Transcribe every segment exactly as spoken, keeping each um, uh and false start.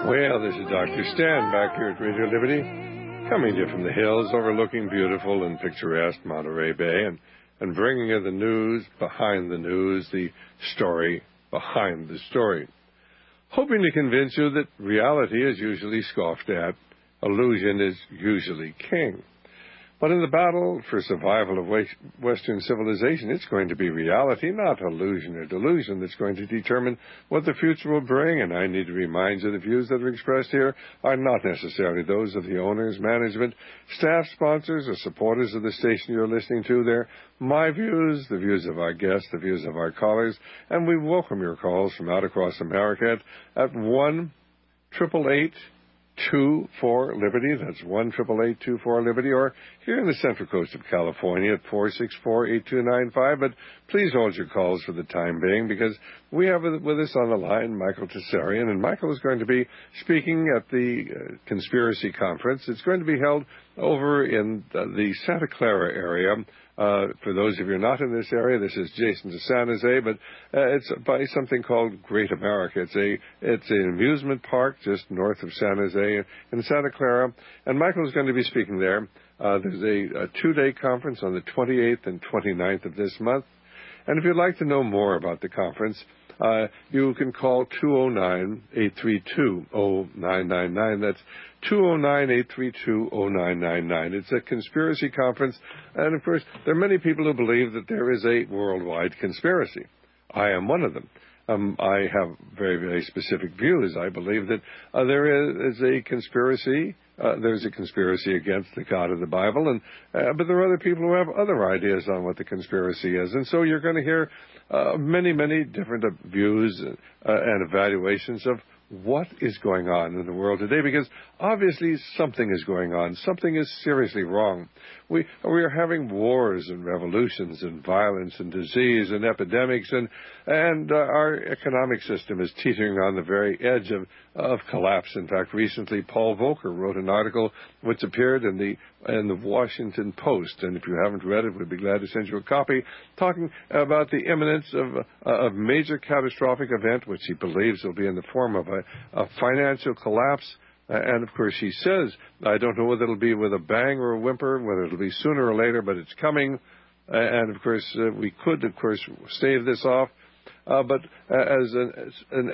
Well, this is Doctor Stan back here at Radio Liberty, coming to you from the hills overlooking beautiful and picturesque Monterey Bay, and, and bringing you the news behind the news, the story behind the story. Hoping to convince you that reality is usually scoffed at, illusion is usually king. But in the battle for survival of Western civilization, it's going to be reality, not illusion or delusion, that's going to determine what the future will bring. And I need to remind you the views that are expressed here are not necessarily those of the owners, management, staff, sponsors, or supporters of the station you're listening to. They're my views, the views of our guests, the views of our callers, and we welcome your calls from out across America at, at one eight eight eight two four Liberty. That's one eight eight eight two four Liberty, or here in the Central Coast of California at four six four eight two nine five. But please hold your calls for the time being, because we have with us on the line Michael Tessarian, and Michael is going to be speaking at the uh, Conspiracy Conference. It's going to be held over in the, the Santa Clara area. Uh, for those of you not in this area, this is Jason to San Jose, but uh, it's by something called Great America. It's a it's an amusement park just north of San Jose in Santa Clara, and Michael is going to be speaking there. Uh, there's a, a two-day conference on the twenty-eighth and twenty-ninth of this month, and if you'd like to know more about the conference, uh, you can call two oh nine, eight three two, oh nine nine nine. That's two oh nine, eight three two, oh nine nine nine. It's a conspiracy conference, and of course, there are many people who believe that there is a worldwide conspiracy. I am one of them. Um, I have very, very specific views. I believe that uh, there is a conspiracy. Uh, there's a conspiracy against the God of the Bible, and uh, but there are other people who have other ideas on what the conspiracy is. And so you're going to hear uh, many, many different uh, views uh, and evaluations of what is going on in the world today, because obviously something is going on. Something is seriously wrong. We we are having wars and revolutions and violence and disease and epidemics, and and uh, our economic system is teetering on the very edge of, of collapse. In fact, recently Paul Volcker wrote an article which appeared in the in the Washington Post, and if you haven't read it, we'd be glad to send you a copy, talking about the imminence of a of major catastrophic event, which he believes will be in the form of a, a financial collapse. Uh, and, of course, he says, I don't know whether it'll be with a bang or a whimper, whether it'll be sooner or later, but it's coming. Uh, and, of course, uh, we could, of course, stave this off. Uh, but uh, as, an, as an,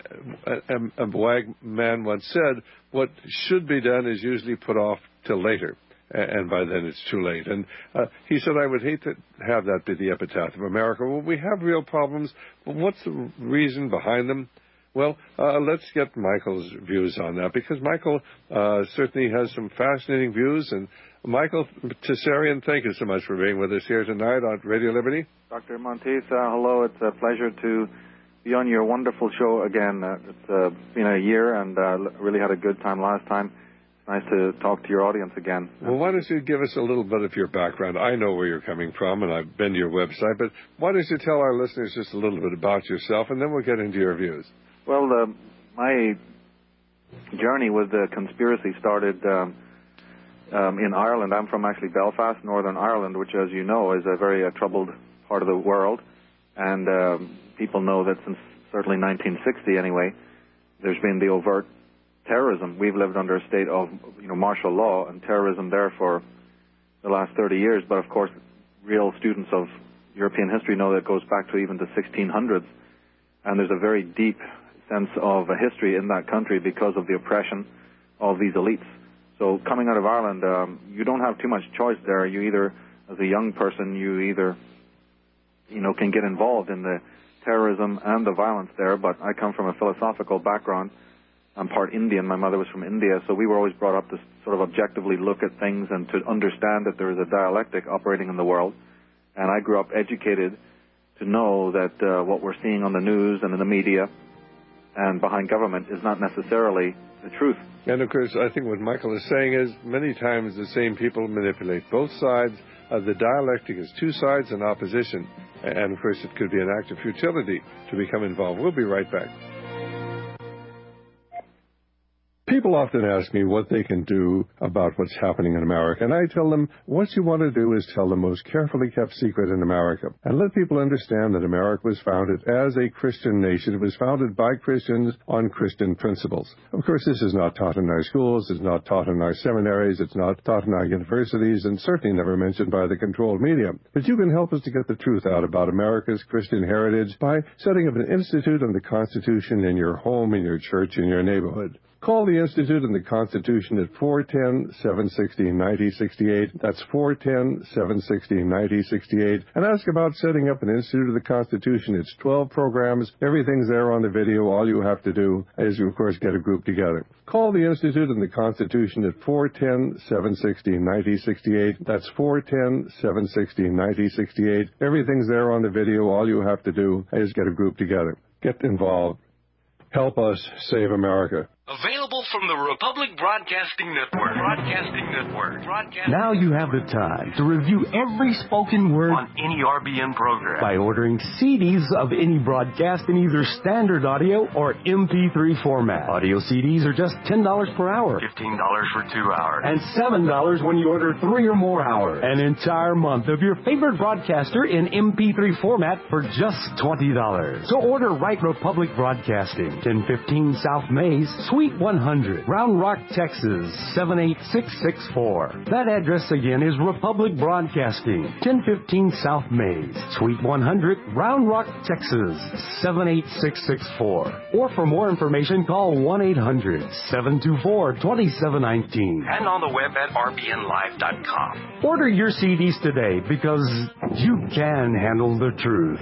a, a wag man once said, what should be done is usually put off till later. And by then it's too late. And uh, he said, I would hate to have that be the epitaph of America. Well, we have real problems, but what's the reason behind them? Well, uh, let's get Michael's views on that, because Michael uh, certainly has some fascinating views. And Michael Tessarian, thank you so much for being with us here tonight on Radio Liberty. Doctor Monteith, uh, hello. It's a pleasure to be on your wonderful show again. Uh, it's uh, been a year, and uh, really had a good time last time. Nice to talk to your audience again. Well, why don't you give us a little bit of your background? I know where you're coming from, and I've been to your website, but why don't you tell our listeners just a little bit about yourself, and then we'll get into your views. Well, uh, my journey with the conspiracy started um, um, in Ireland. I'm from actually Belfast, Northern Ireland, which, as you know, is a very uh, troubled part of the world. And um, people know that since certainly nineteen sixty, anyway, there's been the overt terrorism. We've lived under a state of, you know, martial law and terrorism there for the last thirty years. But, of course, real students of European history know that it goes back to even the sixteen hundreds. And there's a very deep sense of a history in that country because of the oppression of these elites. So coming out of Ireland, um, you don't have too much choice there. You either, as a young person, you either, you know, can get involved in the terrorism and the violence there. But I come from a philosophical background. I'm part Indian. My mother was from India, so we were always brought up to sort of objectively look at things and to understand that there is a dialectic operating in the world. And I grew up educated to know that uh, what we're seeing on the news and in the media and behind government is not necessarily the truth. And, of course, I think what Michael is saying is many times the same people manipulate both sides. Uh, the dialectic is two sides in opposition. And, of course, it could be an act of futility to become involved. We'll be right back. People often ask me what they can do about what's happening in America, and I tell them what you want to do is tell the most carefully kept secret in America and let people understand that America was founded as a Christian nation. It was founded by Christians on Christian principles. Of course, this is not taught in our schools, it's not taught in our seminaries, it's not taught in our universities, and certainly never mentioned by the controlled media. But you can help us to get the truth out about America's Christian heritage by setting up an institute on the Constitution in your home, in your church, in your neighborhood. Call the Institute on the Constitution at four one zero, seven one six, nine zero six eight. That's four one zero, seven one six, nine zero six eight. And ask about setting up an Institute of the Constitution. It's twelve programs. Everything's there on the video. All you have to do is, of course, get a group together. Call the Institute on the Constitution at four one zero, seven one six, nine zero six eight. That's four one zero, seven one six, nine zero six eight. Everything's there on the video. All you have to do is get a group together. Get involved. Help us save America. Available from the Republic Broadcasting Network. Broadcasting Network. Broadcasting now you have the time to review every spoken word on any R B N program by ordering C Ds of any broadcast in either standard audio or M P three format. Audio C Ds are just ten dollars per hour. fifteen dollars for two hours. And seven dollars when you order three or more hours. An entire month of your favorite broadcaster in M P three format for just twenty dollars. So order right Republic Broadcasting, ten fifteen South Mays, Suite one hundred, Round Rock, Texas, seven eight six six four. That address again is Republic Broadcasting, ten fifteen South Mays, Suite one hundred, Round Rock, Texas, seven eight six six four. Or for more information, call one eight hundred, seven two four, two seven one nine. And on the web at r b n live dot com. Order your C Ds today because you can handle the truth.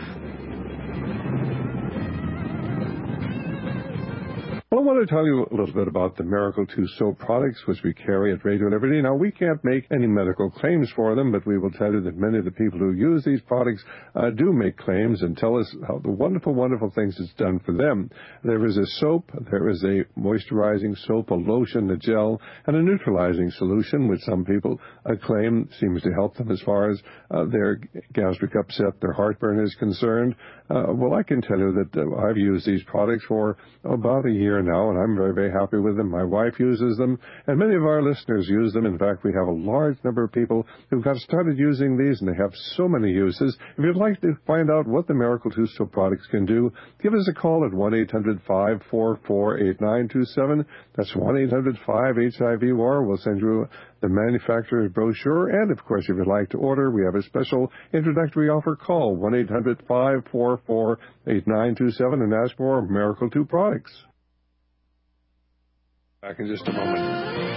Well, I want to tell you a little bit about the Miracle two soap products, which we carry at Radio Liberty. Now, we can't make any medical claims for them, but we will tell you that many of the people who use these products uh, do make claims and tell us how the wonderful, wonderful things it's done for them. There is a soap, there is a moisturizing soap, a lotion, a gel, and a neutralizing solution, which some people uh, claim seems to help them as far as uh, their gastric upset, their heartburn is concerned. Uh, well, I can tell you that uh, I've used these products for about a year now, and I'm very, very happy with them. My wife uses them, and many of our listeners use them. In fact, we have a large number of people who got started using these, and they have so many uses. If you'd like to find out what the Miracle two soap products can do, give us a call at one eight hundred, five four four, eight nine two seven. That's one eight hundred, five H I V, or we'll send you the manufacturer's brochure. And, of course, if you'd like to order, we have a special introductory offer. Call one eight hundred, five four four, eight nine two seven and ask for Miracle two products. Back in just a moment.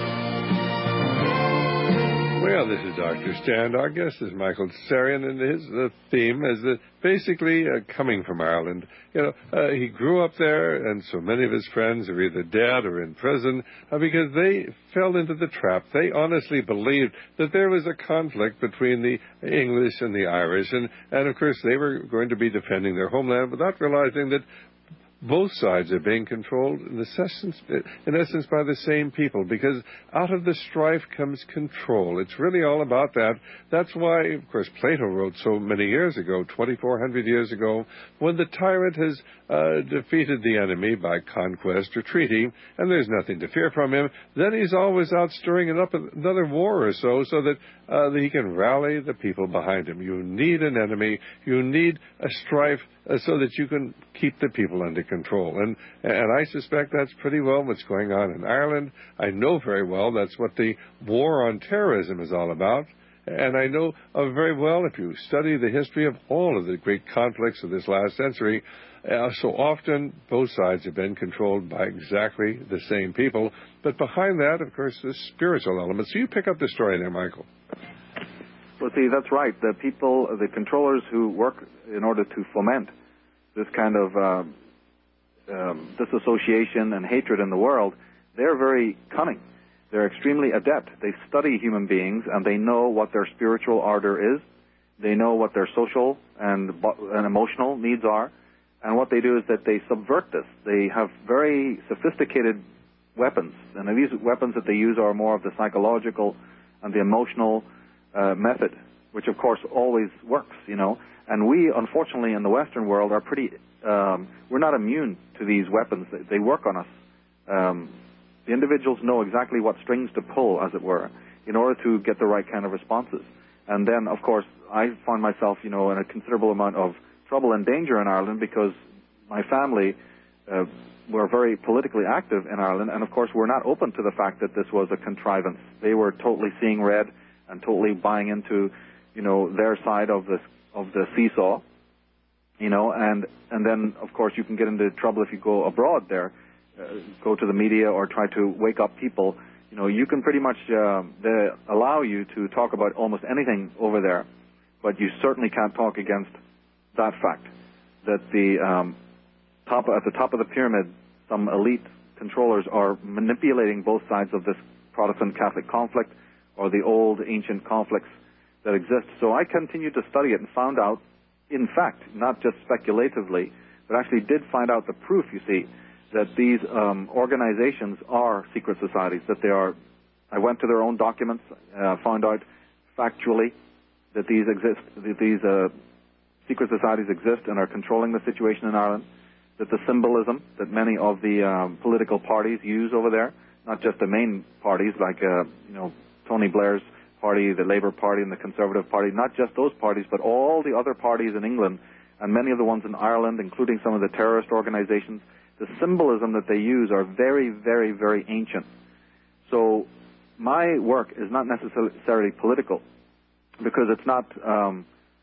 Well, this is Doctor Stan. Our guest is Michael Tsarion, and his uh, theme is uh, basically uh, coming from Ireland. You know, uh, he grew up there, and so many of his friends are either dead or in prison uh, because they fell into the trap. They honestly believed that there was a conflict between the English and the Irish, and, and of course, they were going to be defending their homeland without realizing that both sides are being controlled in essence, in essence by the same people, because out of the strife comes control. It's really all about that. That's why, of course, Plato wrote so many years ago, twenty-four hundred years ago, when the tyrant has uh, defeated the enemy by conquest or treaty, and there's nothing to fear from him, then he's always out stirring it up another war or so, so that, uh, that he can rally the people behind him. You need an enemy. You need a strife uh, so that you can keep the people under control. And and I suspect that's pretty well what's going on in Ireland. I know very well that's what the war on terrorism is all about. And I know uh, very well, if you study the history of all of the great conflicts of this last century, uh, so often both sides have been controlled by exactly the same people. But behind that, of course, the spiritual element. So you pick up the story there, Michael. Well, see, that's right. The people, the controllers who work in order to foment this kind of um, um, disassociation and hatred in the world, they're very cunning. They're extremely adept. They study human beings, and they know what their spiritual ardor is. They know what their social and, and emotional needs are. And what they do is that they subvert this. They have very sophisticated weapons. And these weapons that they use are more of the psychological and the emotional uh, method, which, of course, always works, you know. And we, unfortunately, in the Western world are pretty, um, we're not immune to these weapons. They work on us um, The individuals know exactly what strings to pull, as it were, in order to get the right kind of responses. And then, of course, I find myself, you know, in a considerable amount of trouble and danger in Ireland because my family uh, were very politically active in Ireland, and of course were not open to the fact that this was a contrivance. They were totally seeing red and totally buying into, you know, their side of the of the seesaw, you know, and and then of course you can get into trouble if you go abroad there, uh, go to the media or try to wake up people. You know, you can pretty much uh, they allow you to talk about almost anything over there, but you certainly can't talk against that fact that the um, top at the top of the pyramid, some elite controllers are manipulating both sides of this Protestant-Catholic conflict or the old ancient conflicts that exist. So I continued to study it and found out, in fact, not just speculatively, but actually did find out the proof, you see, that these um, organizations are secret societies, that they are. I went to their own documents, uh, found out factually that these exist, that these uh, secret societies exist and are controlling the situation in Ireland, that the symbolism that many of the um, political parties use over there, not just the main parties like, uh, you know, Tony Blair's party, the Labour Party and the Conservative Party, not just those parties, but all the other parties in England and many of the ones in Ireland, including some of the terrorist organizations, the symbolism that they use are very, very, very ancient. So my work is not necessarily political because it's not, um,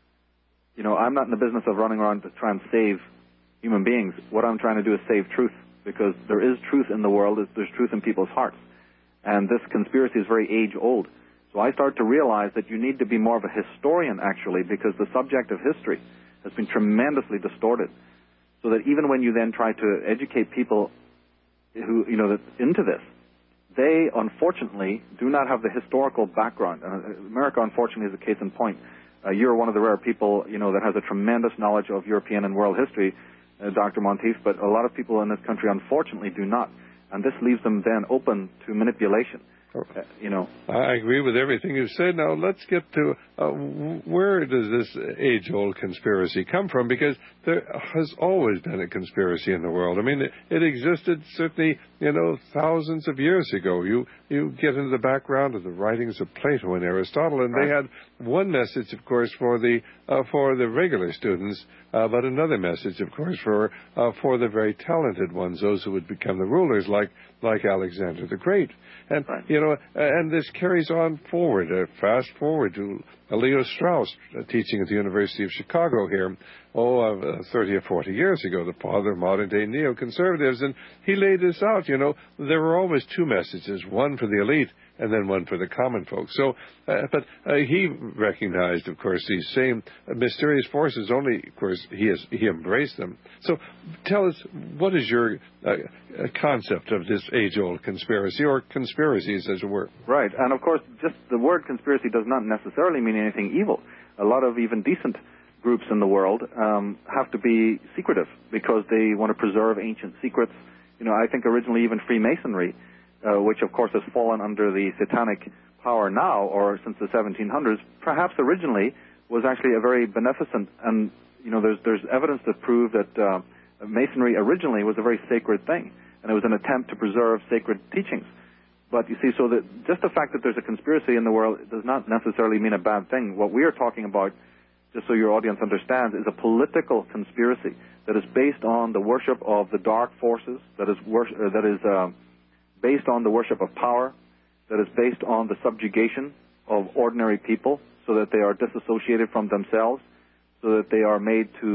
you know, I'm not in the business of running around to try and save human beings. What I'm trying to do is save truth, because there is truth in the world, there's truth in people's hearts. And this conspiracy is very age-old. So I start to realize that you need to be more of a historian, actually, because the subject of history has been tremendously distorted. So that even when you then try to educate people who, you know, into this, they, unfortunately, do not have the historical background. Uh, America, unfortunately, is a case in point. Uh, you're one of the rare people, you know, that has a tremendous knowledge of European and world history, uh, Doctor Monteith, but a lot of people in this country, unfortunately, do not. And this leaves them then open to manipulation. Uh, you know, I agree with everything you said. Now let's get to uh, where does this age-old conspiracy come from? Because there has always been a conspiracy in the world. I mean, it, it existed certainly, you know, thousands of years ago. You you get into the background of the writings of Plato and Aristotle, and they had one message, of course, for the uh, for the regular students, uh, but another message, of course, for uh, for the very talented ones, those who would become the rulers, like like Alexander the Great. And you know, and this carries on forward. Uh, fast forward to Leo Strauss, uh, teaching at the University of Chicago here, oh, uh, thirty or forty years ago, the father of modern-day neoconservatives, and he laid this out. You know, there were always two messages: one for the elite, and then one for the common folks. So, uh, but uh, he recognized, of course, these same uh, mysterious forces. Only, of course, he has he embraced them. So, tell us, what is your uh, concept of this age-old conspiracy, or conspiracies, as it were? Right, and of course, just the word conspiracy does not necessarily mean anything evil. A lot of even decent groups in the world um, have to be secretive because they want to preserve ancient secrets. You know, I think originally even Freemasonry, Uh, which of course has fallen under the satanic power now, or since the seventeen hundreds, perhaps originally was actually a very beneficent, and you know, there's there's evidence to prove that uh, Masonry originally was a very sacred thing, and it was an attempt to preserve sacred teachings. But you see, so that just the fact that there's a conspiracy in the world does not necessarily mean a bad thing. What we are talking about, just so your audience understands, is a political conspiracy that is based on the worship of the dark forces, that is wor- uh, that is uh, based on the worship of power, that is based on the subjugation of ordinary people so that they are disassociated from themselves, so that they are made to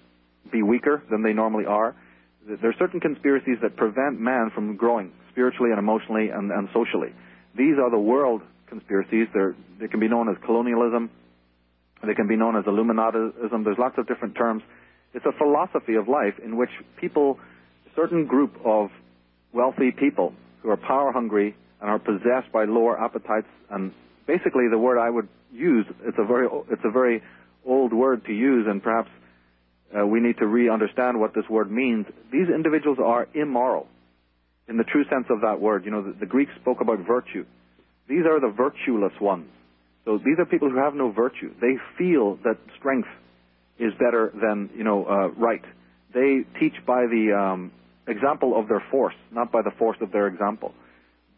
be weaker than they normally are. There are certain conspiracies that prevent man from growing spiritually and emotionally and, and socially. These are the world conspiracies. They're, they can be known as colonialism. They can be known as Illuminatism. There's lots of different terms. It's a philosophy of life in which people, a certain group of wealthy people who are power-hungry and are possessed by lower appetites, and basically the word I would use, it's a very it's a very old word to use, and perhaps uh, we need to re-understand what this word means. These individuals are immoral in the true sense of that word. You know, the, the Greeks spoke about virtue. These are the virtueless ones. So these are people who have no virtue. They feel that strength is better than, you know, uh, right. They teach by the um, example of their force, not by the force of their example.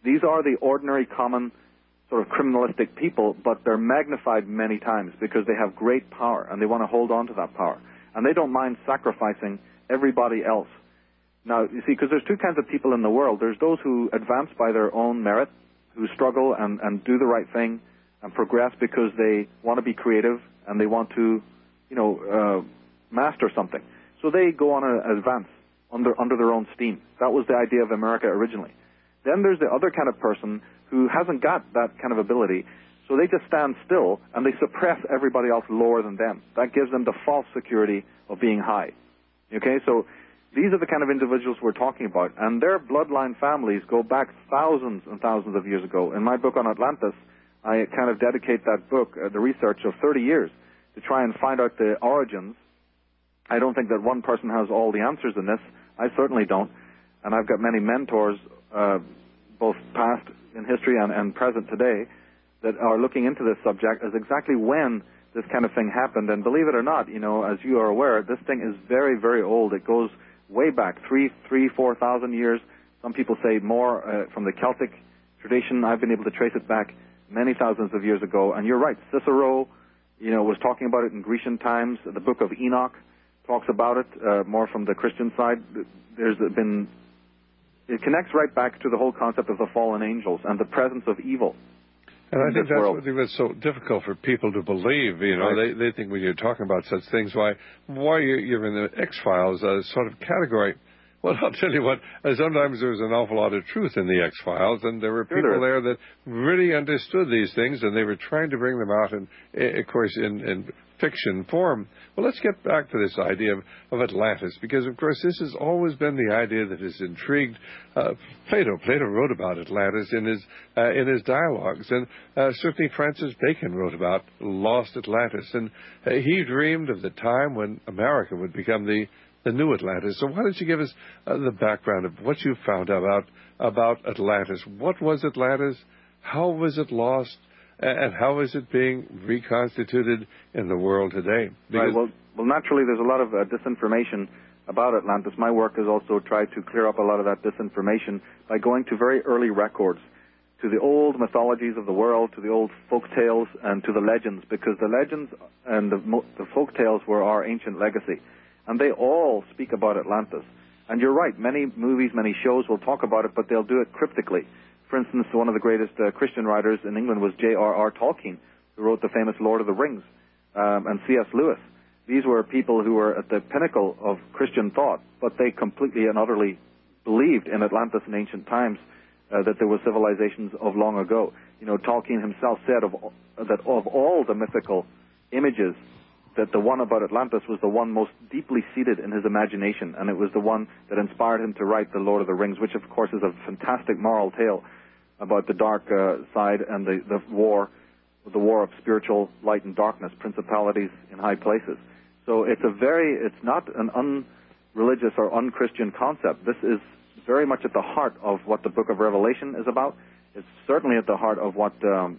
These are the ordinary, common, sort of criminalistic people, but they're magnified many times because they have great power, and they want to hold on to that power. And they don't mind sacrificing everybody else. Now, you see, because there's two kinds of people in the world. There's those who advance by their own merit, who struggle and, and do the right thing and progress because they want to be creative and they want to, you know, uh, master something. So they go on an advance under, under their own steam. That was the idea of America originally. Then there's the other kind of person who hasn't got that kind of ability, so they just stand still and they suppress everybody else lower than them. That gives them the false security of being high. Okay, so these are the kind of individuals we're talking about, and their bloodline families go back thousands and thousands of years ago. In my book on Atlantis, I kind of dedicate that book, uh, the research of thirty years, to try and find out the origins. I don't think that one person has all the answers in this. I certainly don't. And I've got many mentors, uh, both past in history and, and present today, that are looking into this subject as exactly when this kind of thing happened. And believe it or not, you know, as you are aware, this thing is very, very old. It goes way back, three, three, four thousand years. Some people say more uh, from the Celtic tradition. I've been able to trace it back many thousands of years ago. And you're right, Cicero, you know, was talking about it in Grecian times. The Book of Enoch talks about it uh, more from the Christian side. There's been, it connects right back to the whole concept of the fallen angels and the presence of evil. And I think that's world. what that's so difficult for people to believe. You know, right. they they think when you're talking about such things, why why you're, you're in the X-Files uh, sort of category. Well, I'll tell you what, uh, sometimes there was an awful lot of truth in the X-Files, and there were people there that really understood these things, and they were trying to bring them out, in, of course, in, in fiction form. Well, let's get back to this idea of, of Atlantis, because, of course, this has always been the idea that has intrigued uh, Plato. Plato wrote about Atlantis in his uh, in his dialogues, and uh, certainly Francis Bacon wrote about lost Atlantis, and uh, he dreamed of the time when America would become the the new Atlantis. So why don't you give us uh, the background of what you found about about Atlantis? What was Atlantis? How was it lost? And how is it being reconstituted in the world today? Because right. Well, well, naturally, there's a lot of uh, disinformation about Atlantis. My work has also tried to clear up a lot of that disinformation by going to very early records, to the old mythologies of the world, to the old folk tales, and to the legends, because the legends and the, the folk tales were our ancient legacy. And they all speak about Atlantis. And you're right, many movies, many shows will talk about it, but they'll do it cryptically. For instance, one of the greatest uh, Christian writers in England was J R R Tolkien, who wrote the famous Lord of the Rings, um, and C S Lewis. These were people who were at the pinnacle of Christian thought, but they completely and utterly believed in Atlantis in ancient times, uh, that there were civilizations of long ago. You know, Tolkien himself said of, that of all the mythical images, that the one about Atlantis was the one most deeply seated in his imagination, and it was the one that inspired him to write The Lord of the Rings, which, of course, is a fantastic moral tale about the dark uh, side and the, the war, the war of spiritual light and darkness, principalities in high places. So it's a very, it's not an unreligious or unchristian concept. This is very much at the heart of what the Book of Revelation is about. It's certainly at the heart of what um,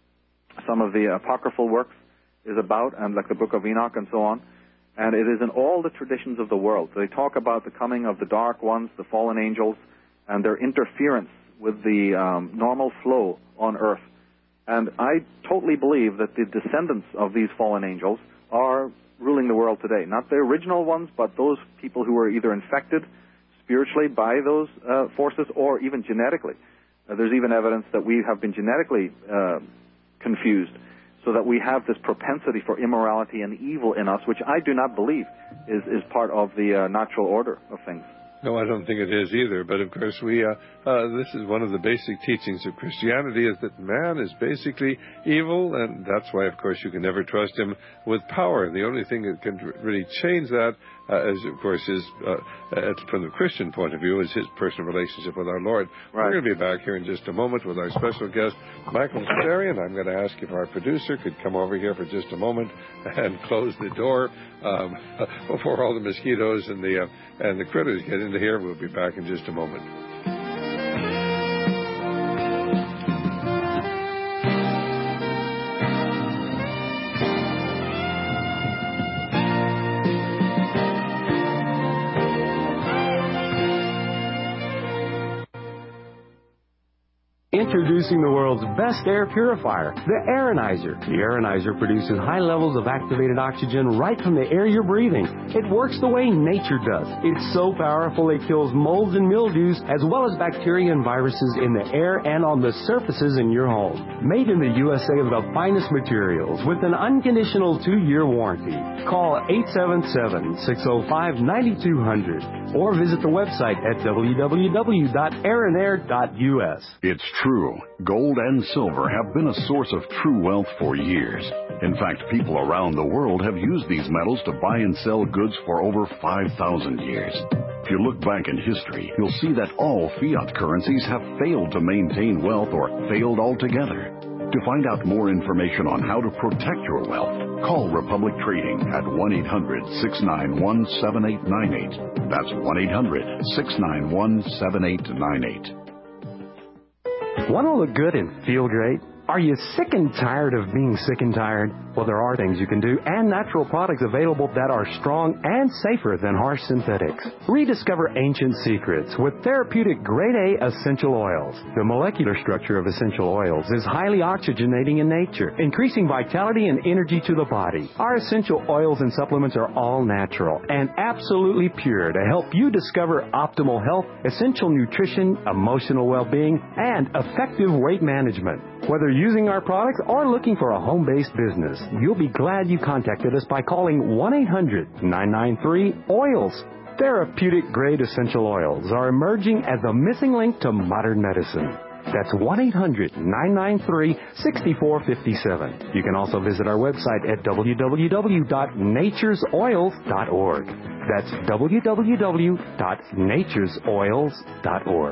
some of the apocryphal works is about, and like the Book of Enoch and so on. And it is in all the traditions of the world. They talk about the coming of the dark ones, the fallen angels, and their interference with the um, normal flow on earth. And I totally believe that the descendants of these fallen angels are ruling the world today. Not the original ones, but those people who were either infected spiritually by those uh, forces or even genetically. Uh, there's even evidence that we have been genetically uh, confused, so that we have this propensity for immorality and evil in us, which I do not believe is, is part of the uh, natural order of things. No, I don't think it is either. But, of course, we uh, uh, this is one of the basic teachings of Christianity, is that man is basically evil, and that's why, of course, you can never trust him with power. The only thing that can really change that, uh, is, of course, is, uh, from the Christian point of view, is his personal relationship with our Lord. Right. We're going to be back here in just a moment with our special guest, Michael Sperry, and I'm going to ask if our producer could come over here for just a moment and close the door um, before all the mosquitoes and the, uh, and the critters get in here. We'll be back in just a moment. Introducing the world's best air purifier, the Aeronizer. The Aeronizer produces high levels of activated oxygen right from the air you're breathing. It works the way nature does. It's so powerful it kills molds and mildews as well as bacteria and viruses in the air and on the surfaces in your home. Made in the U S A of the finest materials with an unconditional two-year warranty. Call eight seven seven, six oh five, nine two zero zero or visit the website at w w w dot aeronair dot u s. It's true. Gold and silver have been a source of true wealth for years. In fact, people around the world have used these metals to buy and sell goods for over five thousand years. If you look back in history, you'll see that all fiat currencies have failed to maintain wealth or failed altogether. To find out more information on how to protect your wealth, call Republic Trading at one eight hundred, six nine one, seven eight nine eight. That's one eight hundred, six nine one, seven eight nine eight. Want to look good and feel great? Are you sick and tired of being sick and tired? Well, there are things you can do and natural products available that are strong and safer than harsh synthetics. Rediscover ancient secrets with therapeutic grade A essential oils. The molecular structure of essential oils is highly oxygenating in nature, increasing vitality and energy to the body. Our essential oils and supplements are all natural and absolutely pure to help you discover optimal health, essential nutrition, emotional well-being, and effective weight management. Whether using our products or looking for a home-based business, you'll be glad you contacted us by calling one eight hundred, nine nine three, O I L S. Therapeutic-grade essential oils are emerging as the missing link to modern medicine. That's one eight hundred, nine nine three, six four five seven. You can also visit our website at w w w dot natures oils dot org. That's w w w dot natures oils dot org.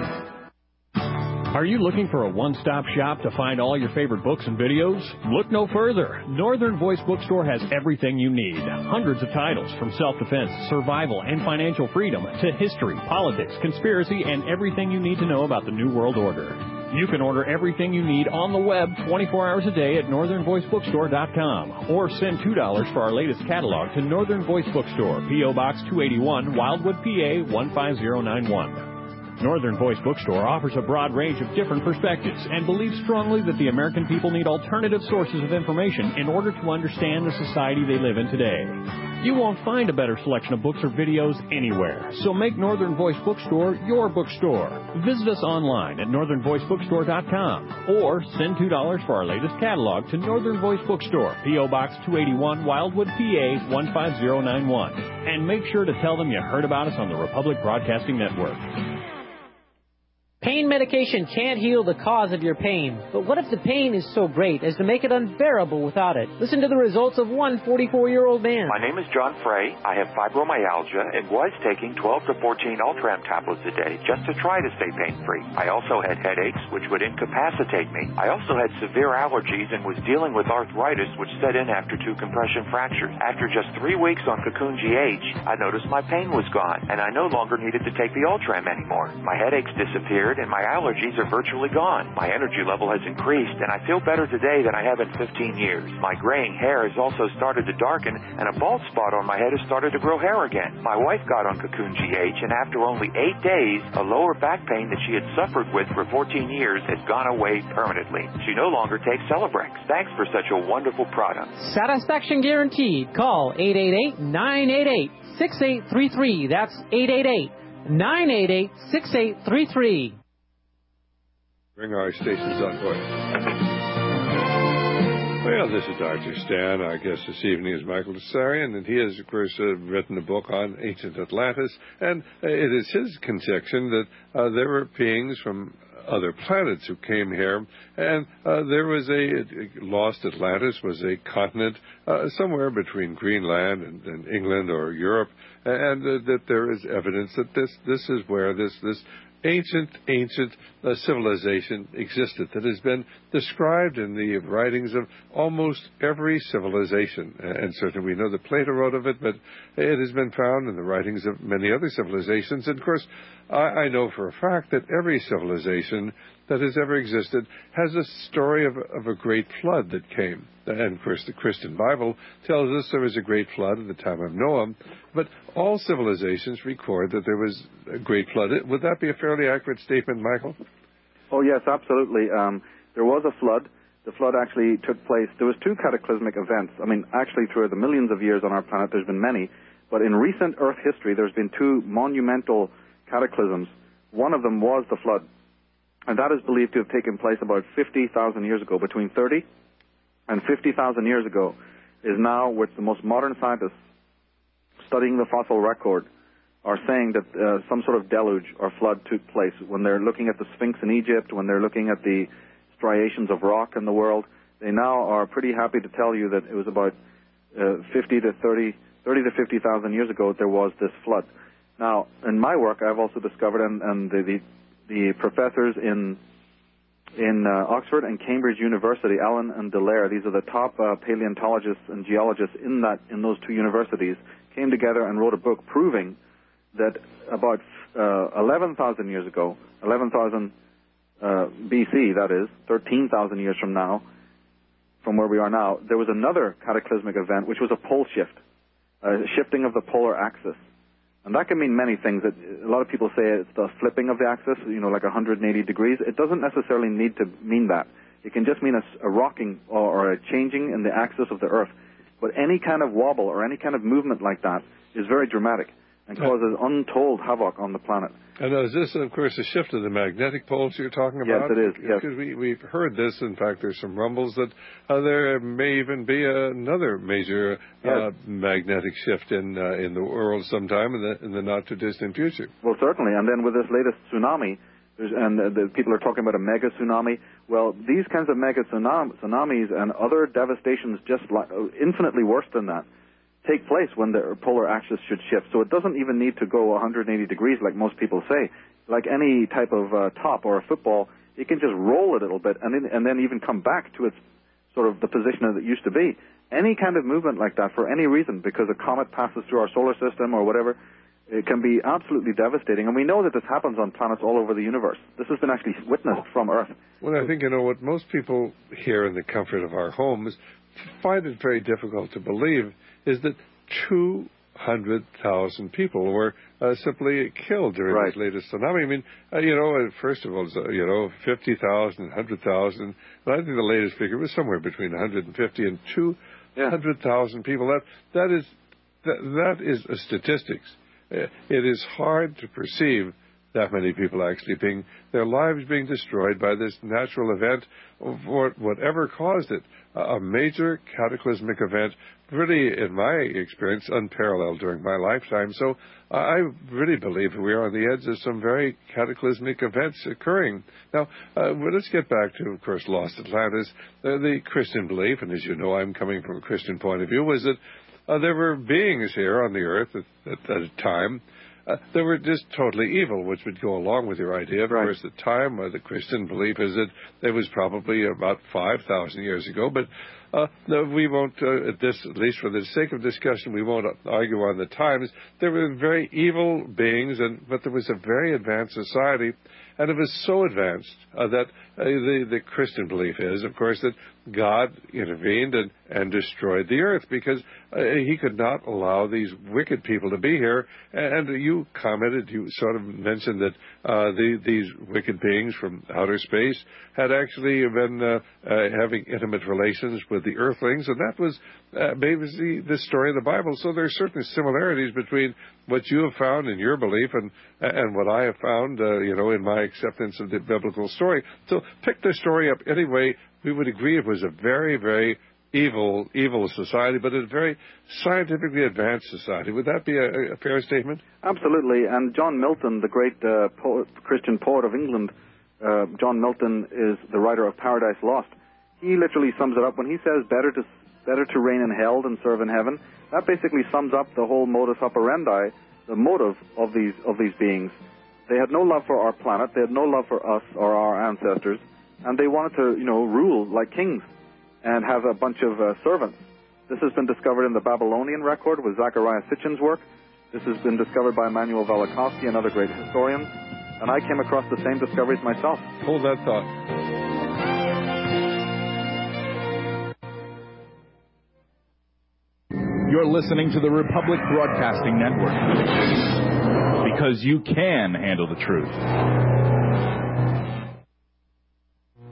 Are you looking for a one-stop shop to find all your favorite books and videos? Look no further. Northern Voice Bookstore has everything you need. Hundreds of titles from self-defense, survival, and financial freedom to history, politics, conspiracy, and everything you need to know about the New World Order. You can order everything you need on the web twenty-four hours a day at northern voice bookstore dot com or send two dollars for our latest catalog to Northern Voice Bookstore, P O. Box two eighty-one, Wildwood, P A one five zero nine one. Northern Voice Bookstore offers a broad range of different perspectives and believes strongly that the American people need alternative sources of information in order to understand the society they live in today. You won't find a better selection of books or videos anywhere, so make Northern Voice Bookstore your bookstore. Visit us online at northern voice bookstore dot com or send two dollars for our latest catalog to Northern Voice Bookstore, P O. Box two eighty-one, Wildwood, P A one five zero nine one. And make sure to tell them you heard about us on the Republic Broadcasting Network. Pain medication can't heal the cause of your pain, but what if the pain is so great as to make it unbearable without it? Listen to the results of one forty-four-year-old man. My name is John Frey. I have fibromyalgia and was taking twelve to fourteen Ultram tablets a day just to try to stay pain-free. I also had headaches, which would incapacitate me. I also had severe allergies and was dealing with arthritis, which set in after two compression fractures. After just three weeks on Cocoon G H, I noticed my pain was gone, and I no longer needed to take the Ultram anymore. My headaches disappeared, and my allergies are virtually gone. My energy level has increased, and I feel better today than I have in fifteen years. My graying hair has also started to darken, and a bald spot on my head has started to grow hair again. My wife got on Cocoon G H, and after only eight days, a lower back pain that she had suffered with for fourteen years has gone away permanently. She no longer takes Celebrex. Thanks for such a wonderful product. Satisfaction guaranteed. Call eight eight eight, nine eight eight, six eight three three. That's eight eight eight, nine eight eight, six eight three three. Bring our stations on board. Well, this is Doctor Stan. Our guest this evening is Michael Tsarion, and he has, of course, uh, written a book on ancient Atlantis, and uh, it is his conception that uh, there were beings from other planets who came here, and uh, there was a, a lost Atlantis was a continent uh, somewhere between Greenland and, and England or Europe, and uh, that there is evidence that this this is where this this ancient, ancient uh, civilization existed that has been described in the writings of almost every civilization. And certainly we know that Plato wrote of it, but it has been found in the writings of many other civilizations. And, of course, I, I know for a fact that every civilization that has ever existed has a story of, of a great flood that came. And, of course, the Christian Bible tells us there was a great flood at the time of Noah. But all civilizations record that there was a great flood. Would that be a fairly accurate statement, Michael? Oh, yes, absolutely. Um, there was a flood. The flood actually took place. There was two cataclysmic events. I mean, actually, through the millions of years on our planet, there's been many. But in recent Earth history, there's been two monumental cataclysms. One of them was the flood. And that is believed to have taken place about fifty thousand years ago. Between thirty and fifty thousand years ago is now what the most modern scientists studying the fossil record are saying that uh, some sort of deluge or flood took place. When they're looking at the Sphinx in Egypt, when they're looking at the striations of rock in the world, they now are pretty happy to tell you that it was about uh, fifty to thirty, thirty to fifty thousand years ago there was this flood. Now, in my work, I've also discovered, and, and the, the the professors in in uh, Oxford and Cambridge University, Allen and Dallaire, these are the top uh, paleontologists and geologists in that in those two universities, came together and wrote a book proving that about uh, eleven thousand years ago, eleven thousand uh, B C, that is, thirteen thousand years from now, from where we are now, there was another cataclysmic event, which was a pole shift, a shifting of the polar axis. And that can mean many things. It, a lot of people say it's the flipping of the axis, you know, like one hundred eighty degrees. It doesn't necessarily need to mean that. It can just mean a, a rocking or, or a changing in the axis of the Earth. But any kind of wobble or any kind of movement like that is very dramatic and causes untold havoc on the planet. And uh, is this, of course, a shift of the magnetic poles you're talking about? Yes, it is. Yes. Because we, we've heard this. In fact, there's some rumbles that uh, there may even be another major uh, yes. magnetic shift in uh, in the world sometime in the in the not too distant future. Well, certainly. And then with this latest tsunami, there's, and uh, the people are talking about a mega tsunami. Well, these kinds of mega tsunam- tsunamis and other devastations, just like, infinitely worse than that, take place when the polar axis should shift. So it doesn't even need to go one hundred eighty degrees like most people say. Like any type of uh, top or a football, it can just roll a little bit and then, and then even come back to its sort of the position that it used to be. Any kind of movement like that for any reason, because a comet passes through our solar system or whatever, it can be absolutely devastating. And we know that this happens on planets all over the universe. This has been actually witnessed from Earth. Well, I think, you know, what most people here in the comfort of our homes find it very difficult to believe is that two hundred thousand people were uh, simply killed during right. this latest tsunami. I mean, uh, you know, first of all, you know, fifty thousand, one hundred thousand. But I think the latest figure was somewhere between one hundred fifty and two hundred thousand yeah. people. That that is that, that is a statistics. Uh, it is hard to perceive that many people actually being, their lives being destroyed by this natural event, or whatever caused it, a major cataclysmic event, really, in my experience, unparalleled during my lifetime. So I really believe we are on the edge of some very cataclysmic events occurring. Now, uh, well, let's get back to, of course, Lost Atlantis. Uh, the Christian belief, and as you know, I'm coming from a Christian point of view, was that uh, there were beings here on the earth at, at, at a time Uh, they were just totally evil, which would go along with your idea. Of right. course, the time of the Christian belief is that it was probably about five thousand years ago. But uh, no, we won't, uh, at, this, at least for the sake of discussion, we won't argue on the times. There were very evil beings, and but there was a very advanced society. And it was so advanced uh, that uh, the, the Christian belief is, of course, that God intervened and, and destroyed the earth because uh, he could not allow these wicked people to be here. And you commented, you sort of mentioned that uh, the, these wicked beings from outer space had actually been uh, uh, having intimate relations with the earthlings, and that was uh, basically the story of the Bible. So there are certain similarities between what you have found in your belief and and what I have found, uh, you know, in my acceptance of the biblical story. So pick the story up any way, we would agree it was a very, very evil, evil society, but a very scientifically advanced society. Would that be a, a fair statement? Absolutely. And John Milton, the great uh, poet, Christian poet of England, uh, John Milton is the writer of Paradise Lost. He literally sums it up when he says better to better to reign in hell than serve in heaven. That basically sums up the whole modus operandi, the motive of these of these beings. They had no love for our planet. They had no love for us or our ancestors, and they wanted to, you know, rule like kings and have a bunch of uh, servants. This has been discovered in the Babylonian record with Zechariah Sitchin's work. This has been discovered by Immanuel Velikovsky and other great historians, and I came across the same discoveries myself. Hold that thought. You're listening to the Republic Broadcasting Network, because you can handle the truth.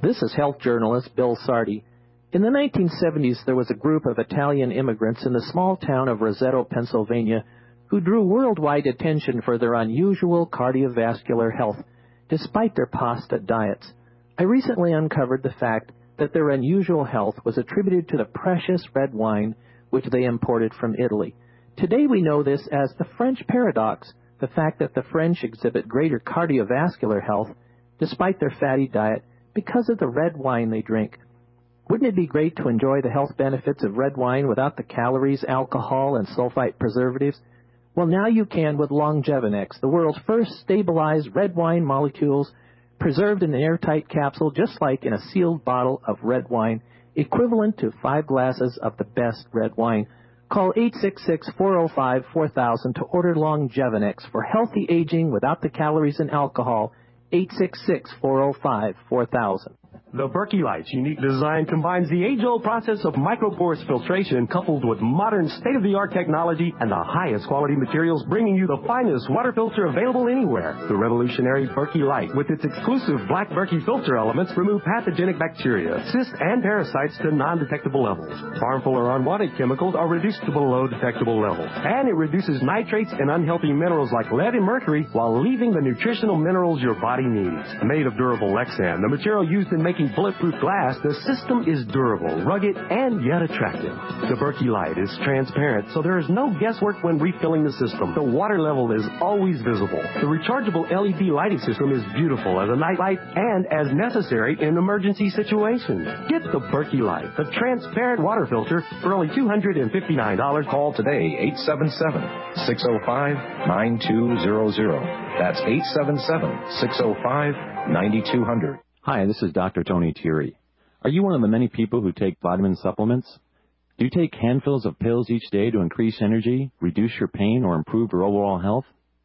This is health journalist Bill Sardi. In the nineteen seventies, there was a group of Italian immigrants in the small town of Roseto, Pennsylvania, who drew worldwide attention for their unusual cardiovascular health, despite their pasta diets. I recently uncovered the fact that their unusual health was attributed to the precious red wine which they imported from Italy. Today we know this as the French paradox, the fact that the French exhibit greater cardiovascular health despite their fatty diet because of the red wine they drink. Wouldn't it be great to enjoy the health benefits of red wine without the calories, alcohol, and sulfite preservatives? Well, now you can with Longevinex, the world's first stabilized red wine molecules preserved in an airtight capsule just like in a sealed bottle of red wine, equivalent to five glasses of the best red wine. Call eight six six, four oh five, four thousand to order Longevinex for healthy aging without the calories and alcohol. eight six six, four oh five, four thousand. The Berkey Light's unique design combines the age-old process of microporous filtration coupled with modern state-of-the-art technology and the highest quality materials, bringing you the finest water filter available anywhere. The revolutionary Berkey Light, with its exclusive black Berkey filter elements, remove pathogenic bacteria, cysts, and parasites to non-detectable levels. Harmful or unwanted chemicals are reduced to below detectable levels. And it reduces nitrates and unhealthy minerals like lead and mercury while leaving the nutritional minerals your body needs. Made of durable Lexan, the material used in making bulletproof glass, the system is durable, rugged, and yet attractive. The Berkey Light is transparent, so there is no guesswork when refilling the system. The water level is always visible. The rechargeable L E D lighting system is beautiful as a night light and as necessary in emergency situations. Get the Berkey Light, the transparent water filter, for only two hundred fifty-nine dollars. Call today, eight seven seven, six oh five, nine two zero zero. That's eight seven seven, six oh five, nine two zero zero. Hi, this is Doctor Tony Thierry. Are you one of the many people who take vitamin supplements? Do you take handfuls of pills each day to increase energy, reduce your pain, or improve your overall health?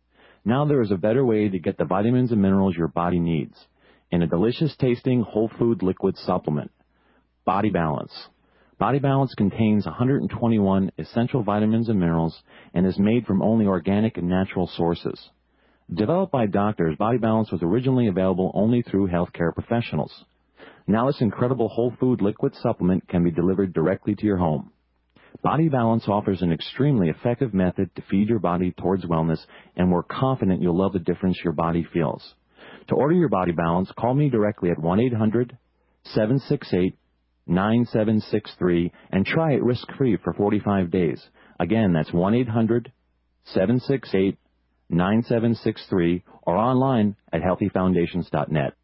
Now there is a better way to get the vitamins and minerals your body needs in a delicious-tasting whole food liquid supplement, Body Balance. Body Balance contains one hundred twenty-one essential vitamins and minerals and is made from only organic and natural sources. Developed by doctors, Body Balance was originally available only through healthcare professionals. Now this incredible whole food liquid supplement can be delivered directly to your home. Body Balance offers an extremely effective method to feed your body towards wellness, and we're confident you'll love the difference your body feels. To order your Body Balance, call me directly at one eight hundred, seven six eight, nine seven six three and try it risk-free for forty-five days. Again, that's one eight hundred, seven six eight, nine seven six three or online at healthy foundations dot net.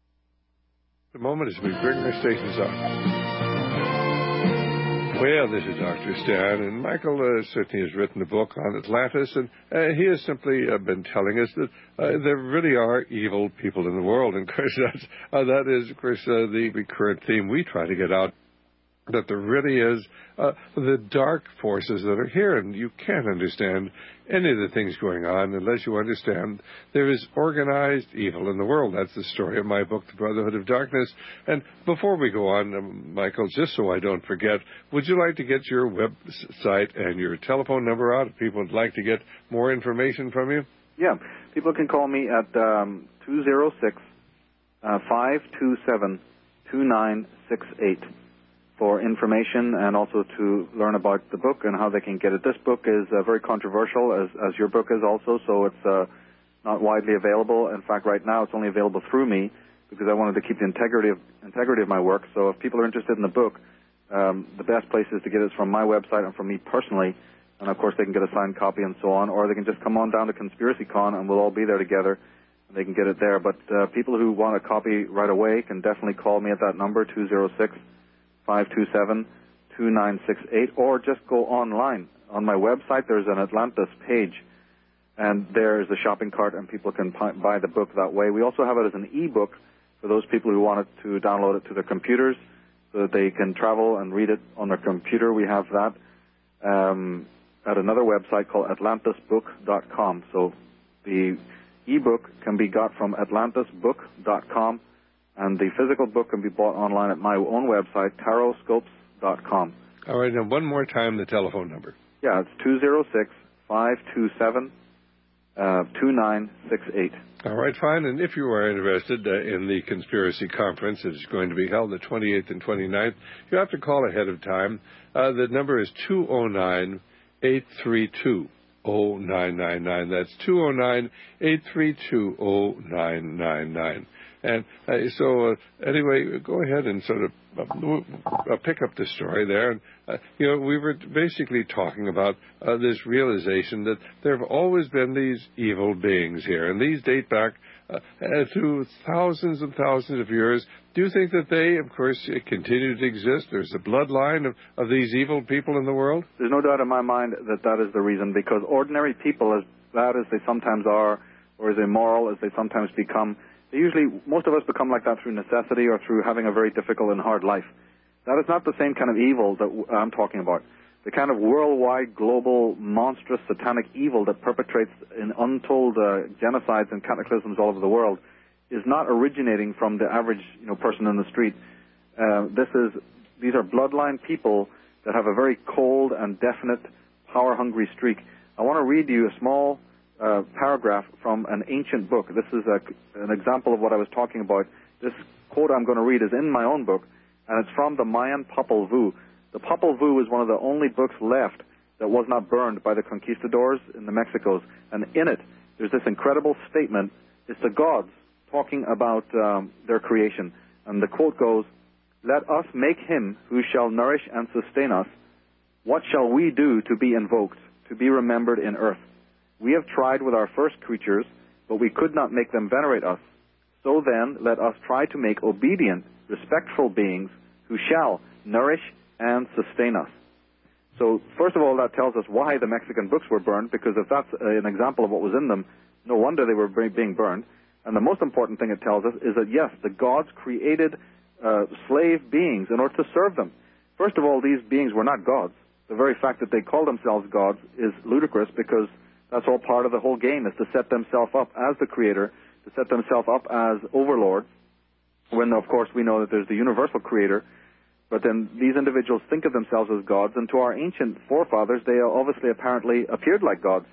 The moment as we bring our stations up. Well, this is Doctor Stan, and Michael uh, certainly has written a book on Atlantis, and uh, he has simply uh, been telling us that uh, there really are evil people in the world, and of course that's, uh, that is, of course, uh, the recurrent theme we try to get out, that there really is uh, the dark forces that are here, and you can't understand any of the things going on unless you understand there is organized evil in the world. That's the story of my book, The Brotherhood of Darkness. And before we go on, um, Michael, just so I don't forget, would you like to get your website and your telephone number out if people would like to get more information from you? Yeah, people can call me at um, two oh six, five two seven, two nine six eight. for information and also to learn about the book and how they can get it. This book is uh, very controversial, as, as your book is also, so it's uh, not widely available. In fact, right now it's only available through me because I wanted to keep the integrity of, integrity of my work. So if people are interested in the book, um, the best place is to get it from my website and from me personally. And, of course, they can get a signed copy and so on, or they can just come on down to ConspiracyCon and we'll all be there together and they can get it there. But uh, people who want a copy right away can definitely call me at that number, two oh six, five two seven, two nine six eight, or just go online. On my website, there's an Atlantis page, and there's the shopping cart, and people can buy the book that way. We also have it as an e-book for those people who want to download it to their computers so that they can travel and read it on their computer. We have that um, at another website called atlantis book dot com. So the e-book can be got from atlantis book dot com. And the physical book can be bought online at my own website, tarot scopes dot com. All right, now one more time, the telephone number. Yeah, it's two oh six, five two seven, uh, two nine six eight. All right, fine. And if you are interested uh, in the conspiracy conference that is going to be held the twenty-eighth and twenty-ninth, you have to call ahead of time. Uh, the number is two oh nine, eight three two, oh nine nine nine. That's two oh nine, eight three two, oh nine nine nine. And uh, so, uh, anyway, go ahead and sort of uh, pick up the story there. And, uh, you know, we were basically talking about uh, this realization that there have always been these evil beings here, and these date back uh, through thousands and thousands of years. Do you think that they, of course, continue to exist? There's a bloodline of, of these evil people in the world? There's no doubt in my mind that that is the reason, because ordinary people, as bad as they sometimes are, or as immoral as they sometimes become, they usually, most of us become like that through necessity or through having a very difficult and hard life. That is not the same kind of evil that I'm talking about. The kind of worldwide, global, monstrous, satanic evil that perpetrates in untold uh, genocides and cataclysms all over the world is not originating from the average, you know, person in the street. Uh, this is, these are bloodline people that have a very cold and definite, power-hungry streak. I want to read you a small Uh, paragraph from an ancient book. This is a, an example of what I was talking about. This quote I'm going to read is in my own book, and it's from the Mayan Popol Vuh. The Popol Vuh is one of the only books left that was not burned by the conquistadors in the Mexicos. And in it, there's this incredible statement. It's the gods talking about um, their creation. And the quote goes, "Let us make him who shall nourish and sustain us. What shall we do to be invoked, to be remembered in earth? We have tried with our first creatures, but we could not make them venerate us. So then, let us try to make obedient, respectful beings who shall nourish and sustain us." So, first of all, that tells us why the Mexican books were burned, because if that's an example of what was in them, no wonder they were being burned. And the most important thing it tells us is that, yes, the gods created uh, slave beings in order to serve them. First of all, these beings were not gods. The very fact that they call themselves gods is ludicrous, because that's all part of the whole game, is to set themselves up as the creator, to set themselves up as overlords, when, of course, we know that there's the universal creator. But then these individuals think of themselves as gods, and to our ancient forefathers, they obviously apparently appeared like gods.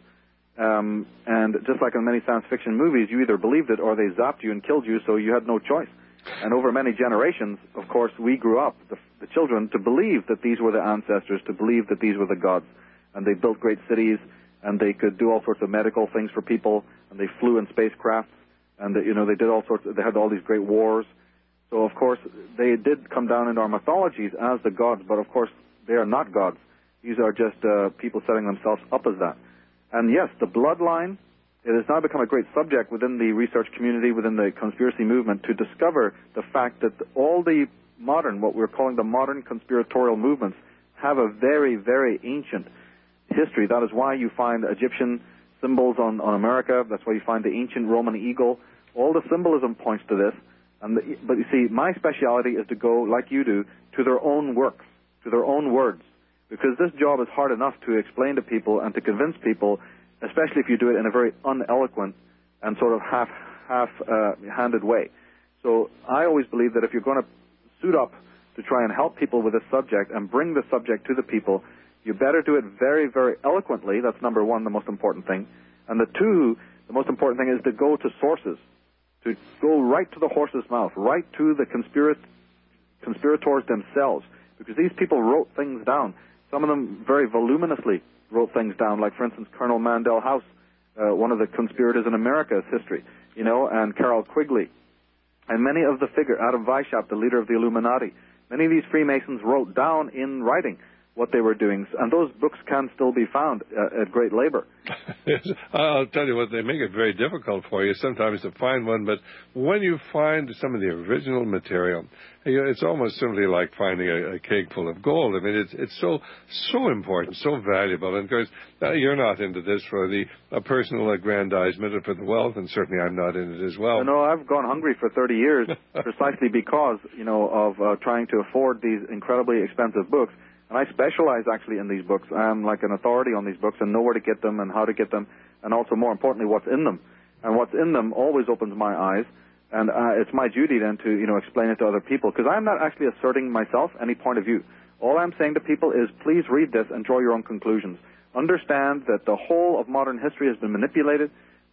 Um, and just like in many science fiction movies, you either believed it or they zapped you and killed you, so you had no choice. And over many generations, of course, we grew up, the, the children, to believe that these were the ancestors, to believe that these were the gods. And they built great cities, and they could do all sorts of medical things for people, and they flew in spacecrafts, and they, you know, they did all sorts of, they had all these great wars. So, of course, they did come down into our mythologies as the gods, but, of course, they are not gods. These are just uh, people setting themselves up as that. And, yes, the bloodline, it has now become a great subject within the research community, within the conspiracy movement, to discover the fact that all the modern, what we're calling the modern conspiratorial movements, have a very, very ancient history. That is why you find Egyptian symbols on, on America. That's why you find the ancient Roman eagle. All the symbolism points to this. And the, but you see, my speciality is to go, like you do, to their own works, to their own words. Because this job is hard enough to explain to people and to convince people, especially if you do it in a very uneloquent and sort of half, half uh, handed way. So I always believe that if you're going to suit up to try and help people with this subject and bring the subject to the people, you better do it very, very eloquently. That's number one, the most important thing. And the two, the most important thing is to go to sources, to go right to the horse's mouth, right to the conspirat- conspirators themselves, because these people wrote things down. Some of them very voluminously wrote things down, like, for instance, Colonel Mandel House, uh, one of the conspirators in America's history, you know, and Carroll Quigley. And many of the figures, Adam Weishaupt, the leader of the Illuminati, many of these Freemasons wrote down in writing what they were doing, and those books can still be found uh, at great labor. I'll tell you what, they make it very difficult for you sometimes to find one, but when you find some of the original material, you know, it's almost simply like finding a, a cake full of gold. I mean, it's it's so so important, so valuable, and of course, uh, you're not into this for the uh, personal aggrandizement or for the wealth, and certainly I'm not in it as well. No, I've gone hungry for thirty years precisely because, you know, of uh, trying to afford these incredibly expensive books. And I specialize actually in these books. I'm like an authority on these books and know where to get them and how to get them, and also, more importantly, what's in them. And what's in them always opens my eyes, and uh, it's my duty then to, you know, explain it to other people, because I'm not actually asserting myself any point of view. All I'm saying to people is, please read this and draw your own conclusions. Understand that the whole of modern history has been manipulated.